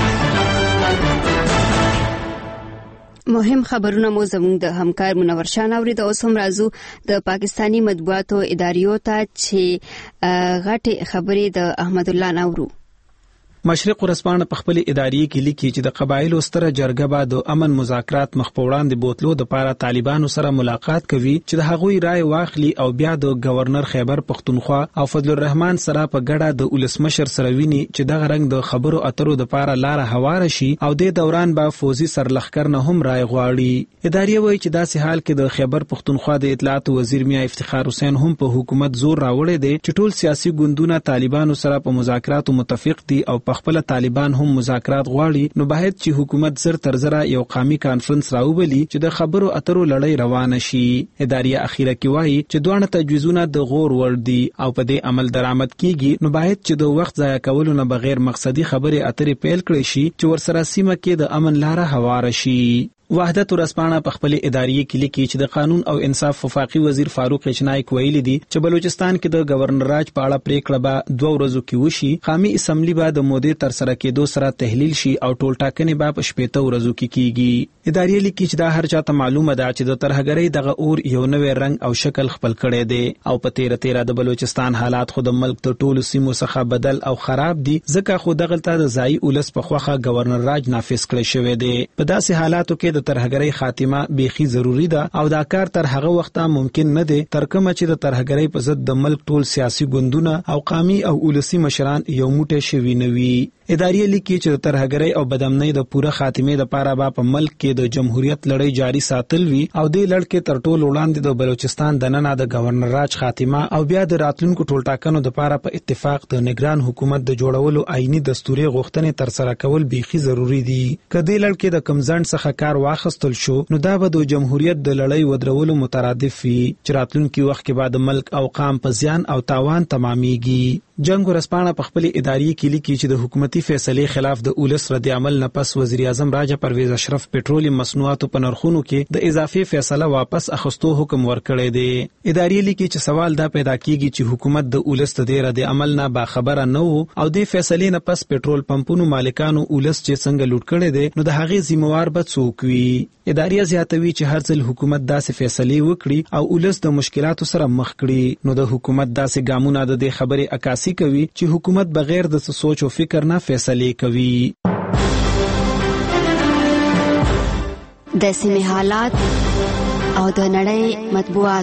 مهم خبرونه مو زموږ د همکار منور شان اورید اوس هم راځو د پاکستانی مطبوعاتو اداریو ته چې غټي خبرې د احمد الله نورو مشرق ورځپاڼه په خپل ادارې کې لیکي چې د قبایلو ستره جرګه به د امن مذاکرات مخ په وړاندې بوتلو د پاره طالبانو سره ملاقات کوي چې د هغوی رائے واخلي او بیا د گورنر خیبر پختونخوا او فضل الرحمن سره په ګډه د ولسمشر سره ویني چې دغه رنګ د خبرو اترو د پاره لار هوار شي او د دوران به فوزي سرلخکر نه هم رائے غواړي ادارې وایي چې داسې حال کې د خیبر پختونخوا د اطلاعات وزیر میا افتخار حسین هم په حکومت زور راوړی دی چې ټول سیاسي ګوندونه طالبانو سره په مذاکراتو متفق دي او په خپل طالبان هم مذاکرات غواړي نو باید چې حکومت زر تر زره یو قومي کانفرنس راوبلي چې د خبرو اترو لړۍ روانه شي ادارې اخیره کې وایي چې دوه تجویزونه د غور ور دي او په دې عمل درآمد کیږي نو باید چې د وخت ضایع کولو نه بغیر مقصدی خبرې اترې پیل کړي شي چې ورسره سیمه کې د امن لار هوار شي وحدت ورځپاڼه په خپل ادارې کې لیکي چې د قانون او انصاف وفاقي وزیر فاروق چنایک ویلي دي چې بلوچستان کې د گورنر راج په اړه پریکړه به 2 ورځو کې وشي قومي اسمبلی به د مودې تر سره کېدو سره تحلیل شي او ټول ټاکنې به په 15 ورځو کې کیږي ادارې لیکي چې دا هر چاته معلومه ده چې د ترهګرۍ دغه اور یو نوې رنگ او شکل خپل کړي دي او په 13 د بلوچستان حالات خو د ملک ته ټولو سیمو څخه بدل او خراب دي ځکه خو دغه ته د ځای ولس په خوخه گورنر راج نافذ کړی شوی دی په داسې حالاتو کې د ترهګرۍ خاتمه بیخي ضروری ده او دا کار تر هغه وخته ممکن نه دی تر کومه چې د ترهګرۍ په ضد د ملک ټول سیاسي ګوندونه او قومي او ولسی مشران یو موټی شوي نوي ادارې لیکي چې د ترهګرۍ او بدامنۍ د پوره خاتمه د پاره په ملک کې د جمهوریت لړۍ جاری ساتل وی او د لړ کې تر ټولو وړاندې د بلوچستان د ننه د گورنر راج خاتمه او بیا د راتلونکو ټول ټاکنو د پاره په اتفاق د نگران حکومت د جوړولو آئینی دستوري غوښتنې تر سره کول بیخي ضروری دي کله لړ کې د کمزند څخه کار واخستل شو نو دا به د جمهوریت د لړۍ ودرولو مترادف وي چې راتلونکي وخت کې بعد ملک او قام په زیان او تاوان تمامېږي جنگ ورځپاڼه په خپل ادارې کې لیکي چې د حکومتي فیصلې خلاف د اولس رد عمل نه پس وزیر اعظم راجا پرویز اشرف پټرولیم مصنوعاتو په نرخونو کې د اضافي فیصله واپس اخستو حکم ورکړی دی ادارې لیکي چې سوال دا پیدا کیږي چې حکومت د اولس د رد عمل نه با خبره نه وو او د فیصلې نه پس پټرول پمپونو مالکانو اولس چې څنګه لوټ کړي دي نو د هغې ذمہوار به څوک وي ادارې زیاتوي چې هر ځل حکومت داسې فیصلې وکړي او اولس د مشکلاتو سره مخ کړي نو د حکومت داسې ګامونه د خبرې عکاسي عکاسي کوي چې حکومت بغیر د سوچ او فکر نه فیصله کوي. د سیمې حالات او د نړۍ مطبوعات.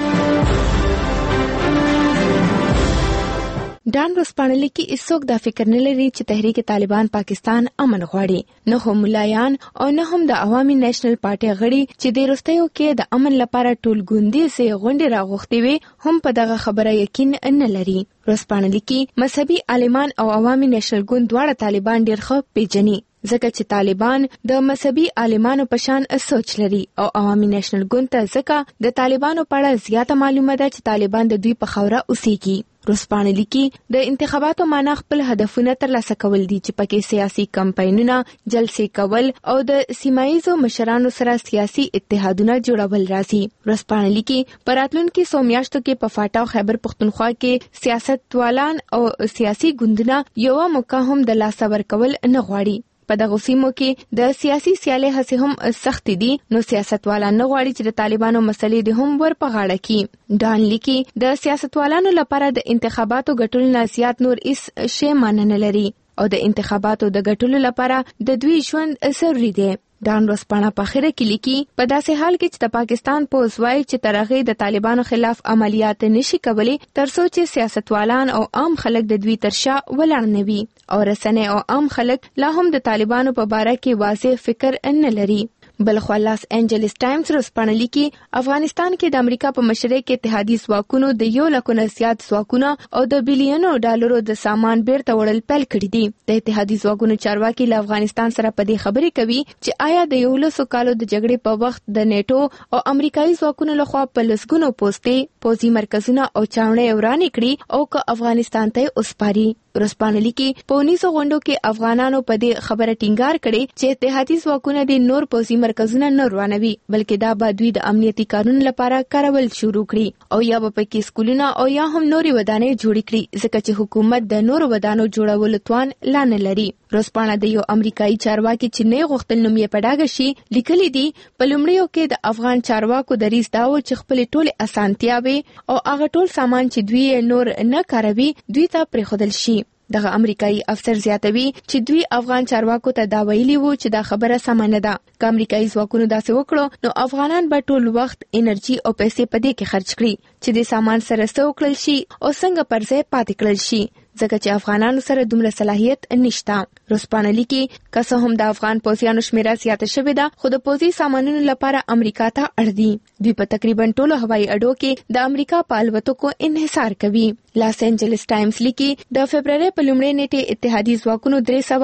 ډان ورسپانلی کې هیڅوک دا فکر نه لري چې تحریک طالبان پاکستان امن غواړي، نه هم ملایان او نه هم د عوامي نېشنل پارټي غړي چې د وروستیو کې د امن لپاره ټولګوندي سي غونډې راغوښتي وي هم په دغه خبره یقین نه لري. ورسپانلی کې مذهبي عالمان او عوامي نېشنل ګوند دواړه طالبان ډېر ښه پیژني، ځکه چې طالبان د مذهبي عالمانو په شان سوچ لري او عوامي نېشنل ګوند ته ځکه د طالبانو په اړه زیاته معلومه ده چې طالبان د دوی په خوره اوسېږي. روسپانلی کې د انتخاباتو معنا خپل هدفونه ترلاسه کول دي چې پکې سیاسي کمپاینونه، جلسې کول او د سیمایي مشرانو سره سیاسي اتحادونه جوړول راځي. روسپانلی کې په راتلونکو سومیاشتو کې په فاټا او خیبر پختونخوا کې سیاستوالان او سیاسي ګوندونه یو موقع هم د لاس ورکول نه غواړي. په دغه سیمو کې د سیاسي سیالۍ هڅې هم سخت دي، نو سیاستوالان نه غواړي چې د طالبانو مسلې د هم ور په غاړه کې. ډان لیکي د سیاستوالانو لپاره د انتخاباتو ګټل نه زیات نور هیڅ شی معنی نه لري او د انتخاباتو د ګټلو لپاره د دوی ژوند ضروري دی. ډان ورسپانه په اخر کې لیکي په داسې حال کې چې د پاکستان پولیس وايي چې ترغه د طالبانو خلاف عملیات نشي کولای ترڅو چې سیاستوالان او عام خلک د دوی ترشا ولاړ نه وي او رسنۍ او عام خلک لا هم د طالبانو په باره کې واضح فکر نه لري. بلخوا لاس انجلس ټایمز ورسپانلی کې افغانستان کې د امریکا په مشرۍ کې اتحادیې ځواکونو د 1 لک نه زیات ځواکونه او د بلیونو ډالرو د سامان بیرته وړل پیل کړي دي. د اتحادیې ځواکونو چارواکي له افغانستان سره په دې خبرې کوي چې آیا د 11 کالو د جګړې په وخت د نیټو او امریکایي ځواکونو لخوا په لسګونو پوځي مرکزونه او چاونې ورانې کړي او که افغانستان ته وسپاري. ورسپانلی کې په 1900 غونډو کې افغانانو په دې خبره ټینګار کړي چې اتحادیې ځواکونه د نور پوځي مرکزونه نه روانوي، بلکې دا به دوی د امنیتي کارونو لپاره کارول شروع کړي او یا به پکې سکولونه او یا هم نوري ودانۍ جوړې کړي، ځکه چې حکومت د نور ودانو جوړولو توان لا نه لري. روسپانه د یو امریکایي چارواکي چې نه غوښتل نوم یې پډاګه شي لیکلي دي په لومړیو کې د افغان چارواکو دریځ دا و چې خپل ټول اسانتیاوي او هغه ټول سامان چې دوی نور نه کاروي دوی ته پرېښودل شي. دغه امریکایي افسر زیاتوي چې دوی افغان چارواکو ته دا ویلي وو چې دا خبره سمه نه ده. که امریکایي ځواکونو داسې وکړو نو افغانان به ټول وخت انرژي او پیسې په دې کې خرج کړي چې د سامان سره څه وکړل شي او څنګه پر ځای پاتې کړل شي، ځکه چې افغانانو سره دومره صلاحیت نشته. روسپانلی کې که څه هم د افغان پوځیانو شمیره زیاته شوې ده خو د پوځي سامانونو لپاره امریکا ته اړ دي. دوی په تقریبا ټولو هوایي اډو کې د امریکا په الوتکو انحصار کوي. لاس انجلس ټایمز لیکي د فبرवरी په لومړۍ نیټه اتحادیې ځواکونو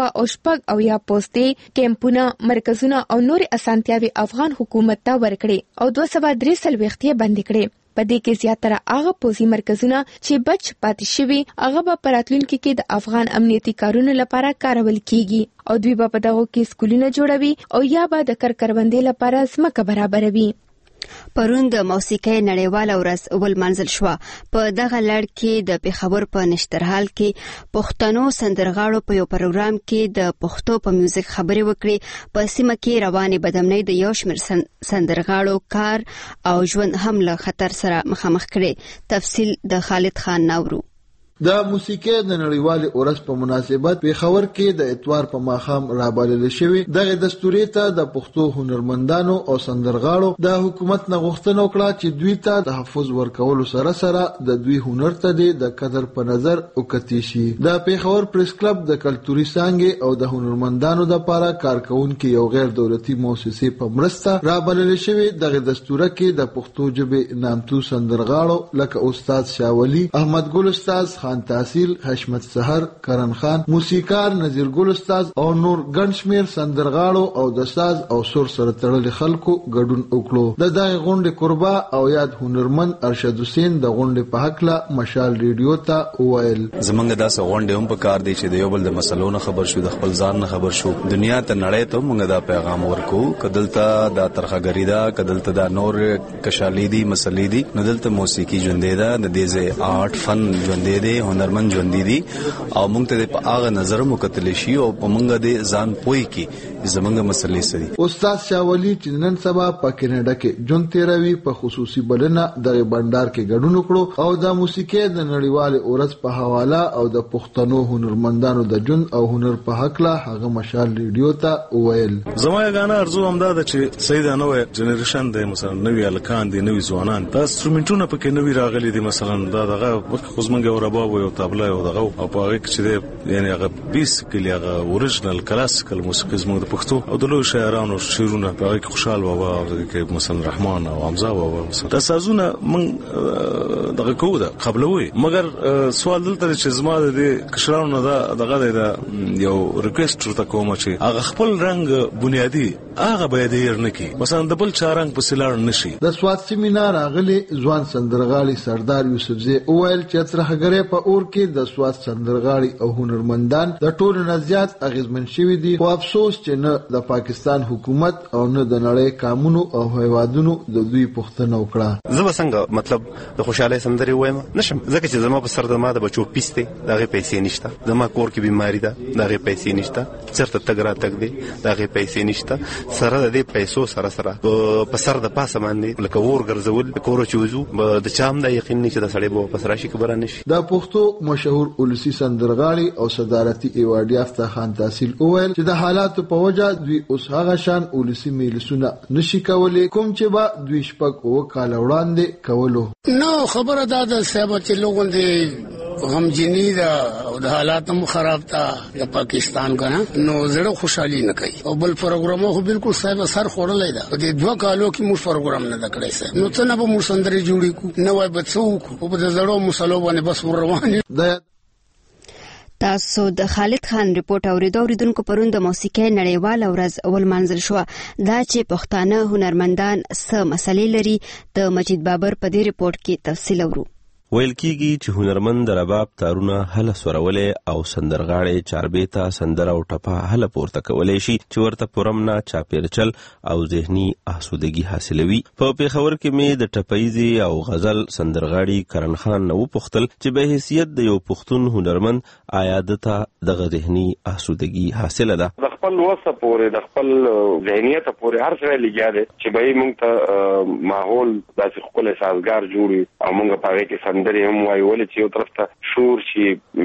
300 او یا پوستې کیمپونه مرکزونه او نور اسانتیاوي افغان حکومت ته ورکړي او 243 بند کړي. په دې کې زیاتره هغه پوځي مرکزونه چې بچ پاتې شوي هغه به په راتلونکي کې د افغان امنیتي کارونو لپاره کارول کیږي او دوی به په دغو کې سکولونه جوړوي او یا به د کروندې لپاره ځمکه برابروي. پرون د موسیقۍ نړیواله ورځ ولمانځل شوه. په دغه لړ کې د پېښور په نشترحال کې پښتنو سندرغاړو په یو پروګرام کې د پښتو په میوزیک خبرې وکړې. په سیمه کې روانې بدامنۍ د یو شمېر سندرغاړو کار او ژوند هم له خطر سره مخامخ کړي. تفصیل د خالد خان ناورو. د موسیقۍ د نړیوالې ورځ په مناسبت پېښور کې د اتوار په ماښام رابلل شوی دغه دستوري ته د پښتو هنرمندانو او سندرغاړو د حکومت نه غوښتنه وکړه چې دوی ته د تحفظ ورکولو سره سره د دوی هنر ته د قدر په نظر وکړي شي. د پېښور پریس کلب د کلتوري څانګې او د هنرمندانو لپاره کارکونکو یو غیر دولتي مؤسسې په مرسته رابلل شوی دغه دستوره کې د پښتو ژبې نامتو سندرغاړو لکه استاد شاولی، احمد ګل استاد، خان تحصیل، حشمت سحر، کرن خان، موسیقار نذیر ګل استاد او نور ګڼ شمېر سندرغاړو او د ساز او سور سره تړلي خلکو ګډون وکړو. د دغه غونډې قربا او یاد هنرمند ارشد حسین د غونډې په حق مشال ریډیو ته وویل زمونږ داسې غونډې هم په کار دي چې د یو بل د مسلو نه خبر شو، د خپل ځان نه خبر شو، دنیا ته نړۍ ته موږ دا پیغام ورکو کدلته د ترخګری دا کدلته د نور کشالي دي مسلې دي نو دلته موسیقي ژوندې ده، د دې ځای آرټ فن ژوندې دي، هنرمند ژوندې دي او موږ ته په هغه نظر مو کتل شي او موږ د ځان پوي کې زمونږ مسلې سدي. استاد شاولی چې نن سبا په کینیډا کې جون تیروي په خصوصي بلنه د بندر کې ګډون وکړو او د موسیقي د نړیوال اورس په حواله او د پښتنو هنرمندانو د جون او هنر په حق لا هغه مشال ریډیو ته وویل. زما غاڼه ارزو هم دا چې سیدا نوې جنریشن د مثلا نوې الکان دي نوې ځوانان د انسټرومنټونو په کې نوې راغلي دي مثلا دا دغه خصمنګ او رباب او طبله او دغه او په هغه کې چې یعنی هغه بیسیکلی هغه اوریجنل کلاسیکل موسیقي زموږ د پښتو او د لوی شاعرانو شعرونه په هغه کې خوشحال بابا او کې مثلا رحمان او حمزه بابا مثلا د سازونه من دغه کوده قبلوي مګر سوال دلته چې زما د کشرانو دغه د یو ریکوست ورته کوم چې هغه خپل رنګ بنیادی هغه باید هیر نکي مثلا د بل چارنګ په سلار نشي. د سواد سیمینار اغلی ځوان سندرغاړي سردار یوسفزی اویل چې ترخګره په اور کې د سواد سندرغاړي او هنرمندان د ټولو نه زیات اغیزمن شوي دي خو افسوس چې نه د پاکستان حکومت او نه د نړۍ قانونو او هیوادونو د دوی پوښتنه وکړه. زه څنګه مطلب د خوشاله سندري وایم نشم ځکه چې زما په سر د ما د بچو پیسته دغه پیسې نشته زما کور کې بیماری ده دغه پیسې نشته چرته تګرا تګ دي دغه پیسې نشته سره د دې پیسو سره په سر د پاسه باندې لکه ور ګرځول کور چوزو د چام د یقین نشته د سړی په پسراشي خبره نشي. د پښتو مشهور اولسي سندرغاړي او صدارتي ایوارډ یافته خان تحصیل اویل چې د حالاتو په وجه دوی اوس هغه شان اولسي میلسونه نشي کولای کوم چې با دوی شپږ او کال وړاندې کولو. نو خبره دا د صاحب چې لوګون دي غمجنی دا او د حالات مو خراب تا د پاکستان کنه نو زړه خوشحالي نه کوي او بل پروګرامو خو بالکل صاحب سر خورلای دا د 2 کالو کې مو پروګرام نه کړی صاحب نو څنګه به مو سندري جوړی کو نو وای بچو کو په زړه مسلو باندې بس روان. تاسو د خالد خان ریپورت اوریدونکو پرون د موسیقي نړیوال ورځ اول منځل شو دا چې پښتانه هنرمندان څه مسلې لري د مجید بابر په دې ریپورت کې تفصیل اورو. ویل کیږي چې هنرمند د رباب تارونه هله سورولې او سندرغاړي چاربیتا سندر او ټپه هله پورته کولې شي چې ورته پرمنا چاپیرچل او ذهني آسودګي حاصلوي. په پیښور کې مې د ټپایزي او غزل سندرغاړي کرن خان نو پختل چې به حیثیت د یو پښتون هنرمند آیا دته د ذهني آسودګي حاصله ده. د خپل وسه پورې د خپل ذهنیت پورې هر څه لګیا دي چې به موږ ته ماحول داسې خپل سازگار جوړي او موږ په هغه کې سندري هم وایو چې یو طرف ته شور شي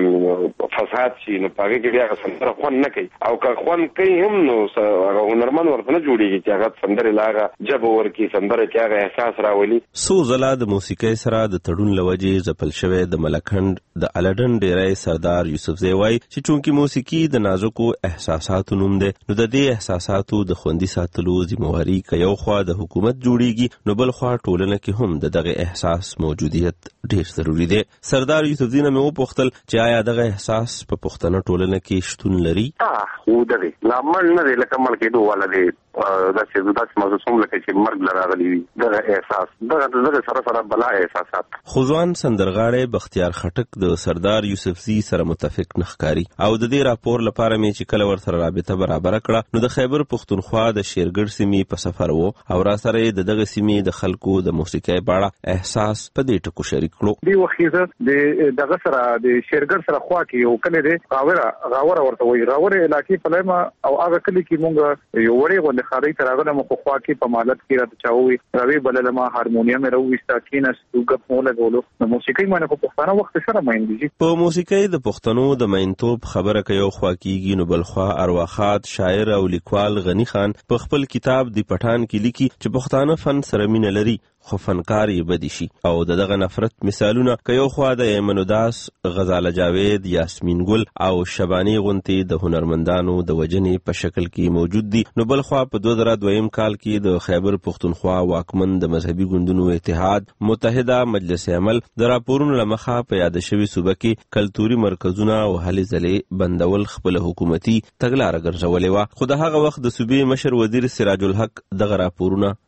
فساد شي نو په هغه کې بیا سندره خوند نه کوي او که خوند کوي هم نو هغه هنرمند ورته نه جوړیږي چې هغه سندره لاغه جب ورکی سندره کې هغه احساس راولي. سو زلا د موسیقي سره د تړون لوجې زپل شوی د ملکند د الډن ډیرای سردار یوسفزی وای چې چونکی موسیقي د نازکو احساساتو نوم ده نو د دې احساساتو د خوندي ساتلو ذمہواری کيو خوا د حکومت جوړیږي نو بل خوا ټولنه کې هم دغه احساس موجودیت ډیر ضروری دی. سردار یوسفزی نه مې وپوښتل چې آیا دغه احساس په پښتنه ټولنه کې شتون لري؟ او دغه لامل نه لکه مل کې دوه ولا دی دا چې داسې موضوع لکه چې مرګ لراغلی وي دغه احساس دغه سره بلا احساسات. خوځوان سندرغاړي بختیار خټک د سردار یوسفزی سره متفق نخکاری او د دې راپور لپاره مې چې کله ورسره رابطه برابر کړه نو د خیبر پښتونخوا د شیرګړ سیمې په سفر وو او را سره دغه سیمې د خلکو د موسیقي باړه احساس په دې ټکو شریک کړو. دی وخیزه د دغه سره د شیرګړ سره خوا کې یو کله دی غاوره ورته وي غاوره علاقې په لایما او هغه کلی کې مونږ یو وړي غو خاري ترغه مخ خوا کې په مالت کې راته چاوي راوي بللما هارمونیم راويستا کینس وګپ مولا غولو د موسیقي باندې په پښتانه وخت سره مایندي په موسیقي د پښتنو د ماینتوب خبره کوي خو کېږي نو بل خو ارواخات شاعر او لیکوال غنی خان په خپل کتاب دی پټان کې لیکي چې پښتانه فن سره مینه لري خو فنکار یې بدی شي او دغه نفرت مثالونه کيو خو د ایمن داس غزاله جاوید یاسمین ګل او شبانی غونتی د هنرمندانو د وجنې په شکل کې موجود دي نو بل خو په 2002 کال کې د خیبر پښتونخوا واکمن د مذهبي ګوندونو اتحاد متحده مجلس عمل د راپورونو لمخه په یاد شوی صوبه کې کلتوري مرکزونه او هلي ځلې بندول خپل حکومتي تګلارې ګرځولې و خو د هغه وخت د صوبې مشر وزیر سراج الحق دغه راپورونه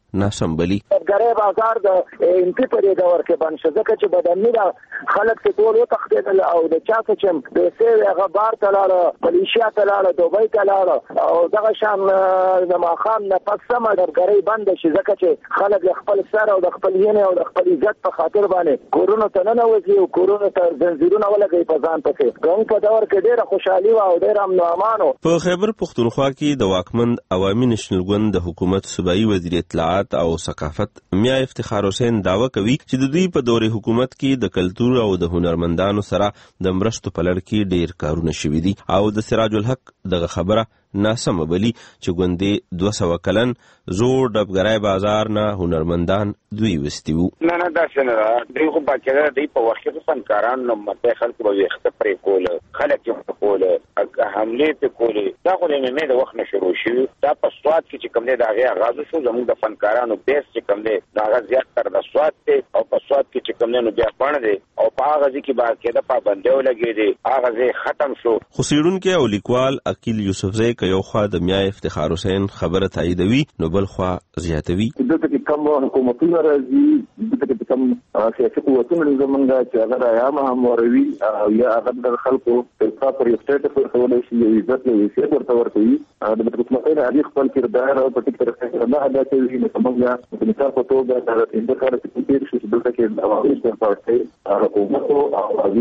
ناسم بلی. ګرای بازار د انټي پرې دا ورکه باندې ځکه چې بدني دا خلک ته ټول تخدیدل او د چا څه چې د سیو هغه بار تلاله ملیشیا تلاله دوبۍ تلاله او دغه شان د ماخام نه پسمه د ګرای بند شي ځکه چې خلک خپل سره او د خپل ینه او د خپل عزت په خاطر باندې کورونه ته نه وځي او کورونه ته زنجیرونه ولګي په ځان پکې کوم په دور کې ډېره خوشحالي او ډېر امن او امان. په خیبر پختونخوا کې د واکمن عوامي نېشنل ګوند د حکومت صوبایي وزیر اطلاعات او ثقافت میا افتخار حسین داوا کوي چې د دوی په دورې حکومت کې د کلتور او د هنرمندانو سره د مرستو په لړ کې ډېر کارونه شوي دي او د سراج الحق دغه خبره ناسمه بلی چې ګوندې 200 کلن زوړ ډبګرای بازار نه هنرمندان دوی وستي وو. نه دا څنګه دوی خو باکره دی په وخت کې فنکاران نو مته خلک به وخت پرې کول خلک یې کول حمله په کول دا خو نه د وخت نشو شي دا په سواد کې چې کوم دی دا غي آغاز شو زموږ د فنکارانو بیس چې کوم دی دا غا زیات تر د سواد ته او په سواد کې چې کوم نه بیا پړ دی او په هغه ځکه باکره پابندي ولګي دی هغه ختم شو. خو سیډونکو او لیکوال عقیل یوسفزی که یو خوا د میا افتخار حسین خبره تاییدوي نو بل خوا زیاتوي. دغه کوم حکومتونه راځي دغه کوم سیاسي قوتونه زمونږ چې هغه رايامه هم وروي او یا هغه د خلکو په پراپر سټیټس ورته شي یو عزت یو سیاست ورته ورته د حکومتونو عادي خپل کردار او پټیکر څخه نه ادا کوي نو څنګه مثال په توګه د انتخاب کې تیر شي دلته کې د عوامي پارټي حکومت او عوامي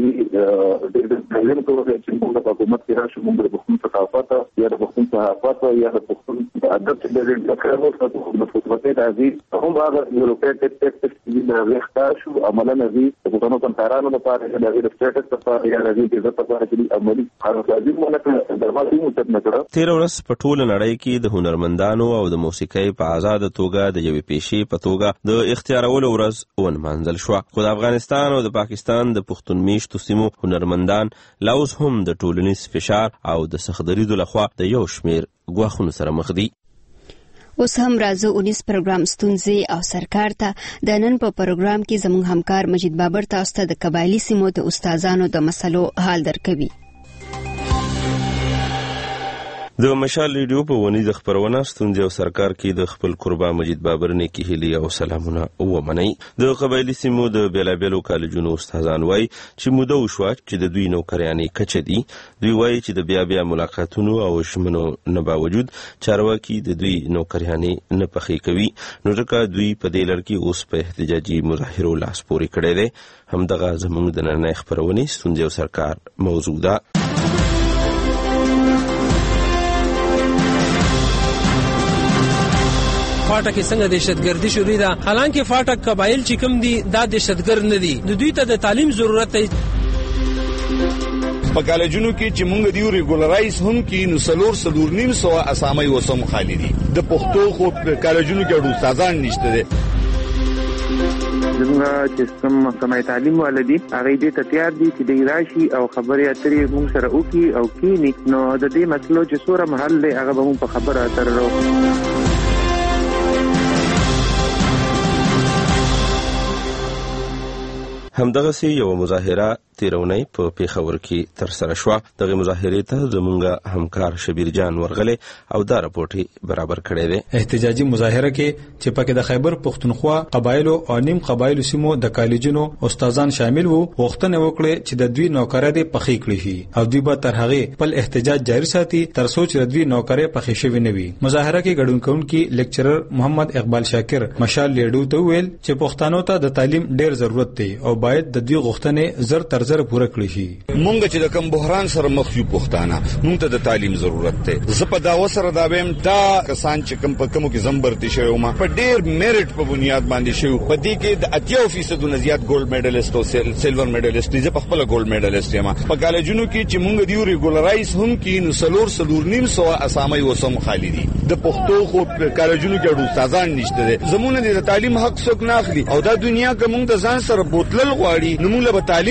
د دولت چې موږ په حکومت کې راشو موږ د حکومت ثقافت یا د حکومت صحافت یا د حکومت ادب چې د ذکرو څخه د حکومت راځي هم هغه یوروپیټ ټیکس د وختار شو عملاً نزي د قانون فنکارانو لپاره د سټیټس لپاره یا د عزت لپاره چې عملي قانوني مونږه درماتي متد نه کړو. 13 ورځ په ټول نړۍ کې د هنرمندانو او د موسیقۍ په آزاد توګه د یوې پیشې په توګه د اختیارولو ورځ ونمانځل شو. خو د افغانستان او د پاکستان د پښتون میشتو سیمو هنرمندان لاوس هم د ټولنیز فشار او د سخدریدو لخوا د یو شمیر ګواښونو سره مخ دي. اوس هم راځو 19 پروګرام ستونزې او سرکار ته د نن په پروګرام کې زموږ همکار مجید بابر تاسو ته د قبایلی سیمو د استادانو د مسلو حال درکوي. د مشال ریډیو په ونی د خبرونه ستونزې او سرکار کې د خپل قربا مجید بابر نه کې هلي او سلامونه ومني. د قبایلی سیمو د بیلابلو کالجونو استادان وای چې موده وشو چې د دوی نوکریانې کچې دي. دوی وای چې د بیا ملاقاتونو او شمنو نه باوجود چارواکي د دوی نوکریانې نه پخې کوي نو ځکه دوی په دې لړ کې اوس په احتجاجي مظاهرو لاس پورې کړي دي. همدغه زموږ د نن خبرونه ستونزې او سرکار موضوع ده. فاټک څنګه دهشتګردي شروع ده حالانکه فاټک قبایل چې کوم دي دا دهشتګرد نه دي د دوی ته د تعلیم ضرورت دی. په کالجونو کې چې مونږ دیو ریګولرایز هم کې نو 3.5 اسامي وسم خالي دي د پښتو خو کالجونو کې ډو استادان نشته دي. زموږ چې سمای تعلیم ولدي هغه دې ته تیار دي چې د راشي او خبرې اترې موږ سره وکي او کینی نو د دې مسلو چې سوره محل له هغه به موږ په خبره اترو. همدغه سي یو مظاهره تیرونی په پیښور کې تر سره شو. دغه مظاهره ته زمونږ همکار شبیر جان ورغله او دا راپورټ برابر کړی دی. احتجاجي مظاهره کې چې پکې د خیبر پختونخوا قبایلو او نیم قبایلو سیمو د کالجونو استادان شامل وو وختونه وکړي چې د دوی نوکرې د پخې کړي شي او دوی به تر هغه خپل احتجاج جاری ساتي تر څو چې دوی نوکرې پخې شوي نه وي. مظاهره کې ګډون کوونکي لیکچرر محمد اقبال شاکر مشال لیډو ته ویل چې پښتنو ته د تعلیم ډیر ضرورت دی او باید د دوی غوښتنې زر تر زر پوره کړی شي. مونږ چې د کم بحران سره مخ یو پښتانه مونږ ته د تعلیم ضرورت دی. زپه دا وسره دا ویم دا کسان چې کم په کومو کې زمبرتي شوی ما په ډیر میرټ په بنیاد باندې شوی په دې کې د 80% نه زیات ګولډ میډالست او سیلور میډالست دي. په خپل ګولډ میډالست یم په کالجونو کې چې مونږ دیو ریګولرایز هم کې نو 3.5 اسامي وسم خالي دي د پښتو خو کالجونو کې ډو استادان نشته دي. زمونه د تعلیم حق څوک نه اخلي او دا دنیا کوم د ځان سره بوتلل غواړي نو موږ له تعلیم راکې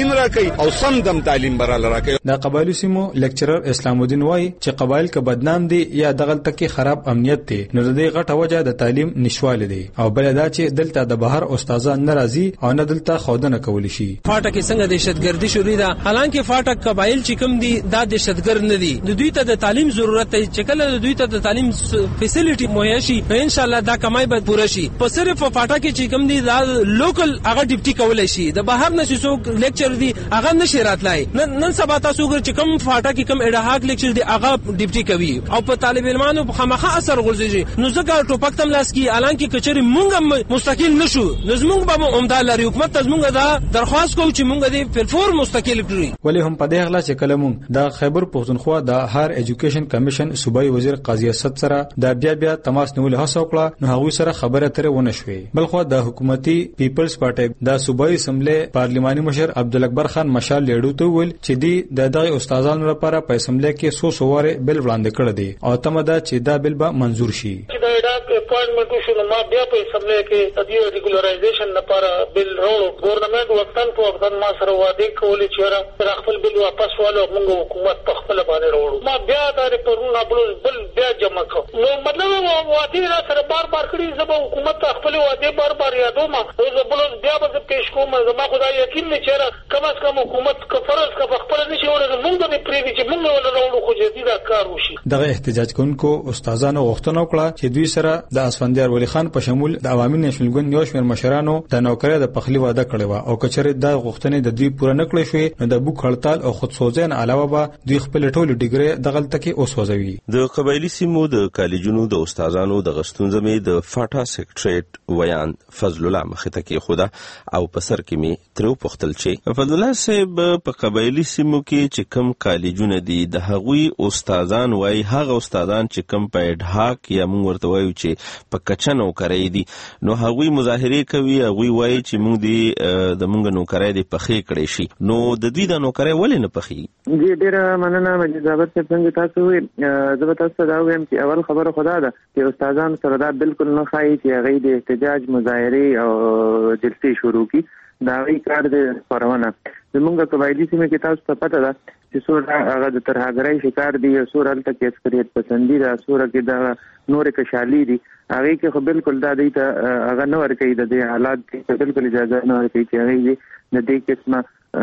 راکې او سم دم تعلیم براله راکې. د قبایلی سیمو لیکچرر اسلام الدین وای چې قبایل که بدنام دي یا دغه تکي خراب امنیت دي نو د دې غټه وجه د تعلیم نشواله دي او بل دا چې دلته د بهر استادان ناراضي او نه دلته خودنه کول شي. فاټک څنګه دهشتګردي شروع ده حالانکه فاټک قبایل چې کوم دي دا دهشتګرد نه دي. د دوی ته د تعلیم ضرورت دی چې کله د دوی ته د تعلیم فیسیلیټي مهیا شي ان شاء الله دا کمای به پوره شي. په صرف فاټک چې کوم دي دا لوکل هغه ډیپټي کولای شي د بهر نه څوک لیکچر دي هغه نشي راتلای. نن سبا تاسو ګر چې کوم فاټک کوم اډهاک لیکچر دي هغه ډیپټي کوي او په طالب علمانو په خامخا اثر غورځي نو ځکه ټوپک تم لاس کی حالانکه کچري مونږ مستقل نشو زمونږ به عمده لري حکومت ته زمونږ دا درخواست کوو چې مونږ دې پلتفورم مستقل کړی. ولی هم په دې غلا چې کله مونږ د خیبر پښتونخوا د هایر ایجوکیشن کمیشن صوبایي وزیر قاضي اسد سره د بیا تماس نیول هڅه وکړه نو هغه سره خبره ترې ونه شوې. بلخو د حکومتي پیپلز پارټي د صوبایي اسمبلی پارلیماني مشر عبدالاکبر خان مشال لیډو ته ویل چې دی دغه استادانو لپاره په اسمبلی کې سو سواره بل وړاندې کړ دي او تمه ده چې دا بل به منزور شي. اپوائنټمنټ شو ما بیا په اسمبلی کې د دې ریګولرایزیشن لپاره بل راوړو. ګورنمنت وختن په وختن ما سره وعده کولې چې را خپل بل واپس والو موږ حکومت په خپل باندې راوړو. ما بیا دا ریپورټونه بل بیا جمع کړ نو مطلب وعده را سره بار کړی زما حکومت ته خپل وعده بار یادوم او زه بل بیا به پیش کوم. زما خدای یقین نه چې کم از کم حکومت کو فرض کا خپل نشي ورته موږ به پریږدي چې موږ ولا راوړو خو جديده کار وشي. دغه احتجاج کوونکو استادانو غوښتنه وکړه چې دوی سره د اسفندیار ولی خان په شمول د عوامي نېشنل ګوند یو شمېر مشرانو د نوکرۍ د پخلي وعده کړې و او کچره د غوښتنې د دوی پوره نه کړې شوې نو د بوک هړتال او خودسوځي نه علاوه به دوی خپل ټول ډیګري دغه تکي اوسوځوي. د قبایلی سیمو د کالجونو د استادانو د غستون زمې د فاټا سیکریټریټ ویان فضل الله مخته کې خدا او په سر کې می ترو پختل چې فضل الله صاحب په قبایلی سیمو کې چې کم کالجونه دي د هغوی استادان وای هغه استادان چې کم په اډهاک یا مونږ ورته وایو چې په کچنو کوي دي نو هغوی مظاهره کوي هغوی وای چې مونږ دی د مونږ نوکرای دی پخې کړي شي نو د دوی د نوکرای ولې نه پخې. جی ډیره مننه مجیدابت څنګه تاسو وي زه تاسو دا وایم چې اول خبره خدا ده چې استادان سره دا بالکل نه خایي چې هغه د احتجاج مظاهره او جلسې شروع کی دا وی کار د پرونه زمونږ قبایلی سیمه کې تاسو ته پته ده چې سور هغه د ترهګرۍ شکار دي سور هلته کې عسکریت پسندي ده سور کې د نور کشالي دي هغه کې خو بالکل دا دی ته هغه نه ورکړي د دې حالات کې بالکل اجازه نه ورکړي چې هغه د دې قسمه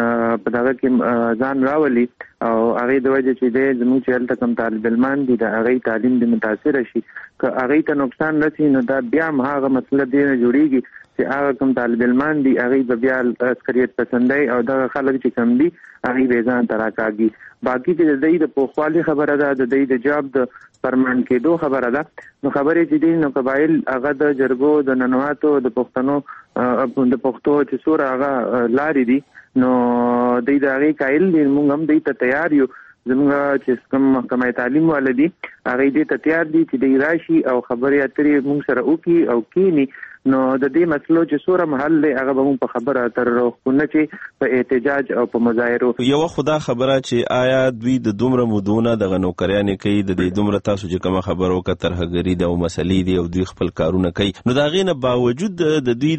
په دغه کې ځان راولي او هغه د وجه چې د زموږ چې هلته کوم طالب علمان دي د هغه تعلیم دې متاثر شي که هغه ته نقصان رسي نو دا بیا هغه مسله دی نه جوړیږي چې هغه کوم طالب علمان دي هغه بیا عسکریت پسندای او دغه خلک چې کم دي هغه به ځان تراکاږي. باقي چې د دې د پوخوالي خبره ده د دې د جواب د پرمان کېدو خبره ده نو خبرې چې دي نو قبایل هغه د جرګو د ننواتو د پښتنو د پښتو چې سور هغه لاري دي نو د دې قائل دي موږ هم دې ته تیار یو زموږ چې کوم محکمه تعلیم ولدي هغه دې ته تیار دي چې د راشي او خبرې اترې موږ سره وکي او کینی نو د دې مسلو چې سوره محل له هغه به په خبره تر روخونه چې په احتجاج او په مظاهرو یو خدا خبره چې آیا دوی د دومره مودونه د غنوکریانې کوي د دې دومره تاسو چې کوم خبرو کا ترهګری د او مسلې دی او دوی خپل کارونه کوي نو دا غینه باوجود د دوی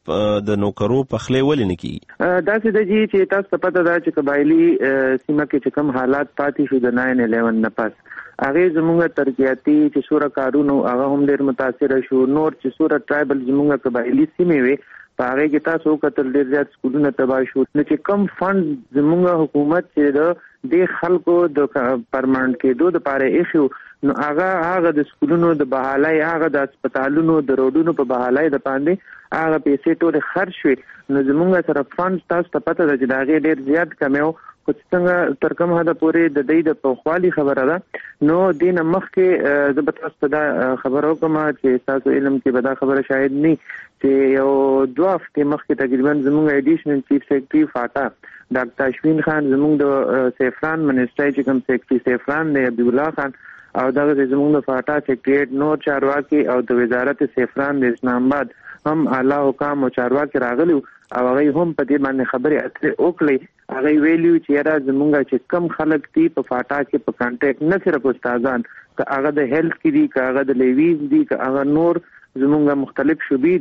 د نوکرو په خله ولې نه کوي دا څه د چې تاسو پته ده چې قبایلی سیمه کې چې کوم حالات پاتې شو د 9/11 نه پس هغه زموږ ترقیاتي چې سوره کارونو هغه هم ډېر متاثر شو نور چې سوره ټرایبل زموږ قبایلی سیمه وي په هغه کې تاسو کتل ډېر زیات سکولونه تباہ شو نو چې کم فند زموږ حکومت چې د خلکو د پرماننت کېدو لپاره ایښو نو هغه د سکولونو د بحالای هغه د هسپتالونو د روډونو په بحالای د باندې هغه پیسې ټول خرج شوي نو زموږ سره فند تاسو ته پته ده چې دا ډېر زیات کمیو خو څنګه تر کوم حد پورې د دې د پوخوالي خبره ده نو دین مخکې د تاسو ته خبرو کوم چې تاسو علم کې به دا خبره شاید نه چې یو 2 هفته مخکې تقریبا زموږ ایډیشنل چیف سیکریټری فاټا ډاکټر اشوین خان زموږ د سیفران منسټر چې کوم سیکریټری سیفران دی عبد الله خان او دا زموږ د فاټا سیکریټریټ نور چارواکي او د وزارت سیفران د اسلام آباد هم اعلی حکام او چارواکي راغلي او هغه هم په دې باندې خبرې اترې وکړي هغه ویلیو چې را زمونږ چې کم خلک دي په فاټا کې په کانټیکټ نه صرف استادان که هغه د هیلث کې دي که هغه د لیویز دي که هغه نور زمونږ مختلف شوبې دي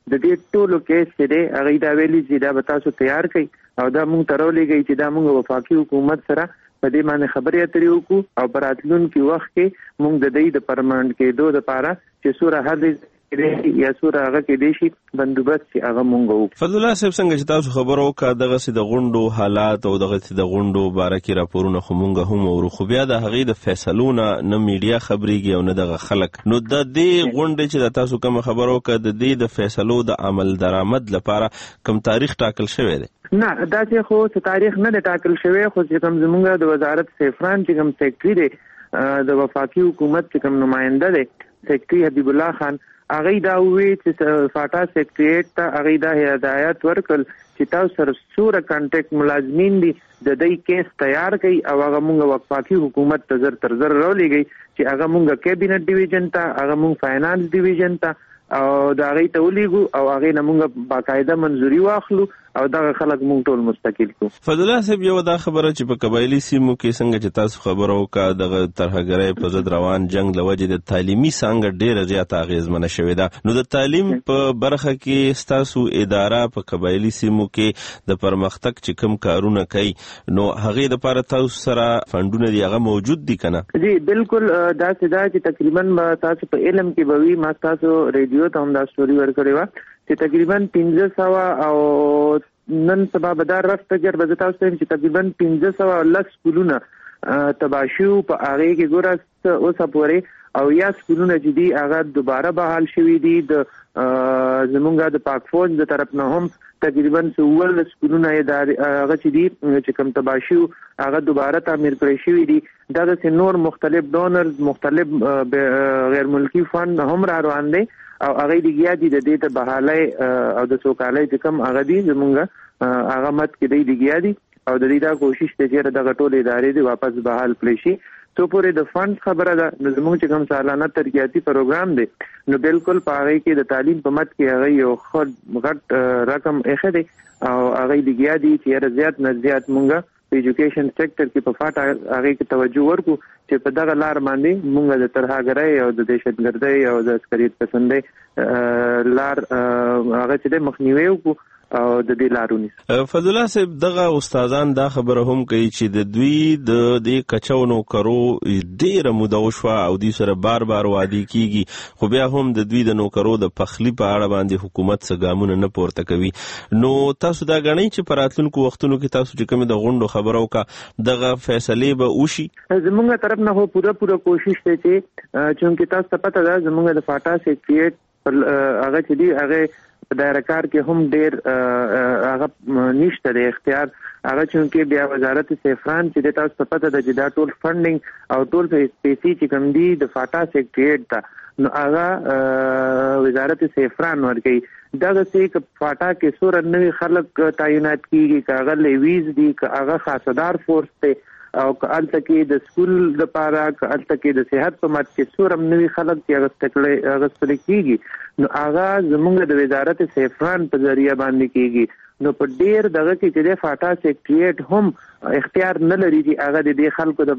د دې ټولو کیس چې دی هغه دا ویلي چې دا به تاسو تیار کړئ او دا موږ ته راولېږئ چې دا موږ وفاقي حکومت سره په دې باندې خبرې اترې وکړو او په راتلونکي وخت کې موږ د دې د پرمننټ کېدو لپاره چې سوره حد یا سوره هغه کې دي شي بندوبست چې هغه مونږ وو. فضل الله صاحب څنګه چې تاسو خبرو وکړه دغه سي د غونډو حالات او دغه سي د غونډو بارکي راپورونه خو مونږ هم ورو خو بیا د هغې د فیصلونه نه میډیا خبريږي او نه دغه خلک نو د دې غونډې چې تاسو کوم خبرو وکړه د دې د فیصلو د عمل درآمد لپاره کوم تاریخ ټاکل شوی دی؟ نه دا چې خو تاریخ نه ټاکل شوی خو چې کوم زمونږ د وزارت سیفران چې کوم سیکرټری دی د وفاقي حکومت چې کوم نماینده دی سیکرټری حبیب الله خان هغه دا وی چې فاټا سیکریټریټ ته هغه دا هدایت ورکړ چې تاسو سره سوره کانټیکټ ملازمین دي د دې کیس تیار کړي او هغه موږ وفاقي حکومت ته زر تر زر راولېږي چې هغه موږ کابینټ ډیویژن ته هغه موږ فاینانس ډیویژن ته او دا هغه ته ولېږو او هغه نه موږ باقاعده منځوري واخلو او دا خلک مونږ ټول مستقل کو. فضل الله صاحب یو دا خبره چې په قبایلی سیمو کې څنګه چې تاسو خبرو وکړه دغه ترهګرۍ په ضد روان جنگ لوجې د تعلیمي څنګه ډیره زیاته اغیزمنه شوې ده نو د تعلیم په برخه کې ستاسو اداره په قبایلی سیمو کې د پرمختګ چې کوم کارونه کوي نو هغه د لپاره تاسو سره فندونه دی هغه موجود دي کنه؟ جی بالکل دا چې تقریبا تاسو په علم کې بوي ما تاسو ریډیو ته هم دا سټوري ورکړې و چې تقریبا 1500 او نن سبا بدار رفته جر بزتا اوسه چې تقریبا 1500 لک سکولونه تباشیو په هغه کې ګورست اوسه پورې او یا سکولونه چې دی هغه دوباره بحال شوي دي د زمونږ د پاک فوج د طرف نه هم تقریبا 16 سکولونه هغه چې دی چې کوم تباشیو هغه دوباره تعمیر کړی شوی دي دا د نور مختلف ډونرز مختلف غیر ملکی فند هم را روان دي او هغه دیګیا دي د دې ته بحالای او د سوکالۍ چې کوم هغه دي زمونږ هغه مت کې دی دیګیا دي او د دې دا کوشش ته چې د غټول ادارې دی واپس بحال کړي شي تو پورې د فند خبره ده زمونږ چې کوم سالانه ترقیاتي پروګرام دی نو بالکل پاره کې د تعلیم په مت کې هغه یو غټ رقم اخی دی او هغه دیګیا دي چې زیات نه زیات مونږه په ایجوکیشن سېکټر کې په فاټا هغه کې توجه ورکو چې په دغه لار باندې مونږ د ترهګرۍ او د دهشتګردۍ او د عسکریت پسندۍ لار هغه چې مخنیوي وکړو او د دې لارونی. فضل الله صاحب دغه استادان دا خبره هم کوي چې د دوی د دې کچونو کرو ډیره موده وشوه او دوی سره بار بار وادي کیږي خو بیا هم د دوی د نوکرو د پخلی په اړه باندې حکومت څه ګامونه نه پورته کوي نو تاسو دا غنئ چې په راتلونکو وختونو کې تاسو چې کوم د غونډو خبرو وکړه دغه فیصله به وشي؟ زمونږ طرف نه هو پوره کوشش دی چې چونکه تاسو ته پته ده زمونږ د فاټا سیکریټ هغه چې دی هغه دایره کار کې هم ډیر هغه نشته د اختیار هغه چونکه بیا وزارت سیفران چې د تاسو په پته د جدا ټول فندینګ او ټول پیسې چې کوم دي د فاټا سیکریټریټ ته نو هغه وزارت سیفران ورکي دغه چې فاټا کې سور نوې خلک تعینات کیږي کاغه لیویز دي کاغه خاصدار فورس ته او کالته کې د سکول د پاره کالته کې د صحت په مت کې سورم نوې خلک چې غستل کیږي نو هغه زمونږ د وزارت سیفران په ذریعہ باندې کیږي نو په ډیر دغه کې چې د فاټا سیکریټریټ هم اختیار نه لري چې هغه د دې خلکو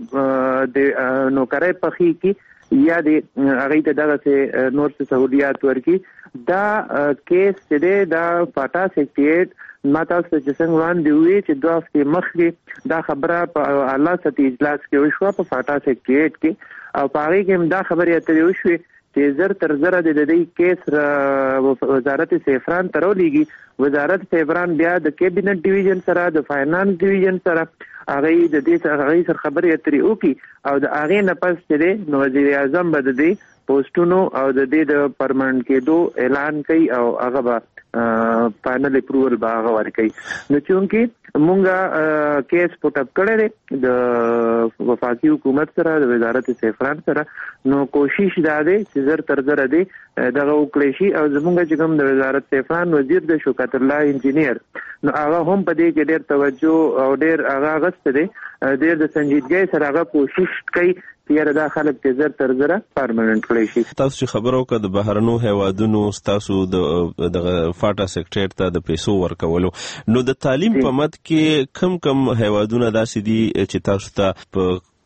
د نوکرۍ پخې کی یا د هغه ته دغه نور څه سہولیات ورکي دا کیس چې دا فاټا سیکریټریټ ما تاسو چې څنګه وړاندې وی چې دوه هفته مخکې دا خبره په اعلی سطحي اجلاس کې وشوه په فاټا سیکریټریټ کې او په هغه کې دا خبرې اترې وشوې چې زر تر زر د دې کیس وزارت سیفران ته راولېږي وزارت سیفران بیا د کابینټ ډیویژن سره د فاینانس ډیویژن سره هغه د دې سره خبرې اترې وکړي او د هغه نه پس چې نو وزیر اعظم به د دې پوسټونو او د دې د پرمننټ کېدو اعلان کوي او هغه به فائنل اپروول به هغه ورکړي نو چونکه مونږه کیس پټ اپ کړی د وفاقي حکومت سره د وزارت سیفران سره نو کوشش دا دی چې زر تر زر دی دغه وکړي شي او زمونږ چې کوم د وزارت سیفران وزیر د شوکت الله انجینیر نو هغه هم په دې کې ډېر توجه او ډېر هغه غست دی ډېر د سنجیدګۍ سره هغه کوشش کوي چې دا خلک چې زر تر زر پرمننټ کړي شي. تاسو چې خبرو کړه د بهرنو هیوادونو تاسو د فاټا سیکریټریټ ته د پیسو ورکولو نو د تعلیم په مد کې کم هیوادونه داسې دي چې تاسو ته په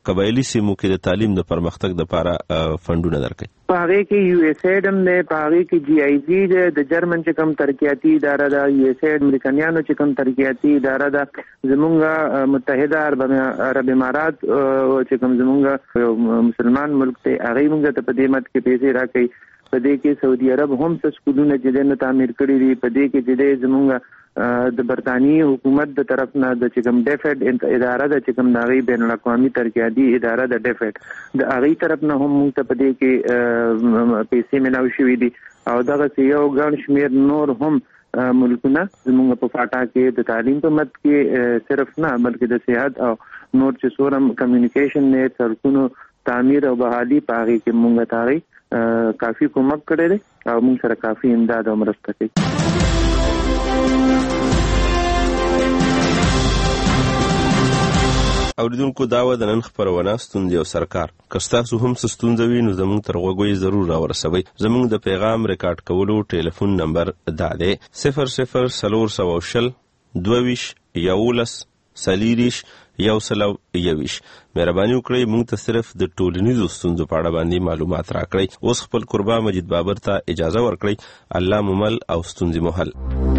قبایلی سیمو کې د تعلیم د پرمختګ لپاره فندونه درکړي. پاره کې یو ایس ایډ هم نه، پاره کې جی آی زی د جرمن چې کوم ترقیاتی اداره ده، یو ایس ایډ امریکایانو چې کوم ترقیاتی اداره ده، زمونږ متحده عرب امارات چې کوم زمونږ مسلمان ملک ته هغه موږ ته په دې مت کې پیسې راکړي. په دې کې سعودي عرب هم څه سکولونه چې د تعمیر کړي دي. په دې کې چې زمونږ د برتانی حکومت د طرف نه د چې کوم ډیفیډ اداره د چې کوم ناغي بین الاقوامي ترقیاتی اداره د ډیفیډ د هغه طرف نه هم موږ ته په دې کې پیسې ملاوي شوې دي. او دغه یو ګڼ شمیر نور هم ملکونه زموږ په فاټا کې د تعلیم په مت کې صرف نه بلکې د صحت او نور چې سورم کمیونیکیشن نه سرکونو تعمیر او بحالي پاغي کې موږ تاغي کافی کومک کړی دی او موږ سره کافی امداد او مرسته کوي. اوریدونکو داوا د نن خبرونه ستوندې او سرکار کستاسو هم ستوندوي نو زموږ تر غوږی ضرور راورسوي. زموږ د پیغام ریکارډ کولو ټلیفون نمبر دا دی 0040 22 11 سلیریش 121. مهرباني وکړئ موږ ته صرف د ټولنیزو ستونزو په اړه باندې معلومات راکړئ. اوس خپل قربا مجید بابر ته اجازه ورکړئ. الله ممل او ستونزې مو حل.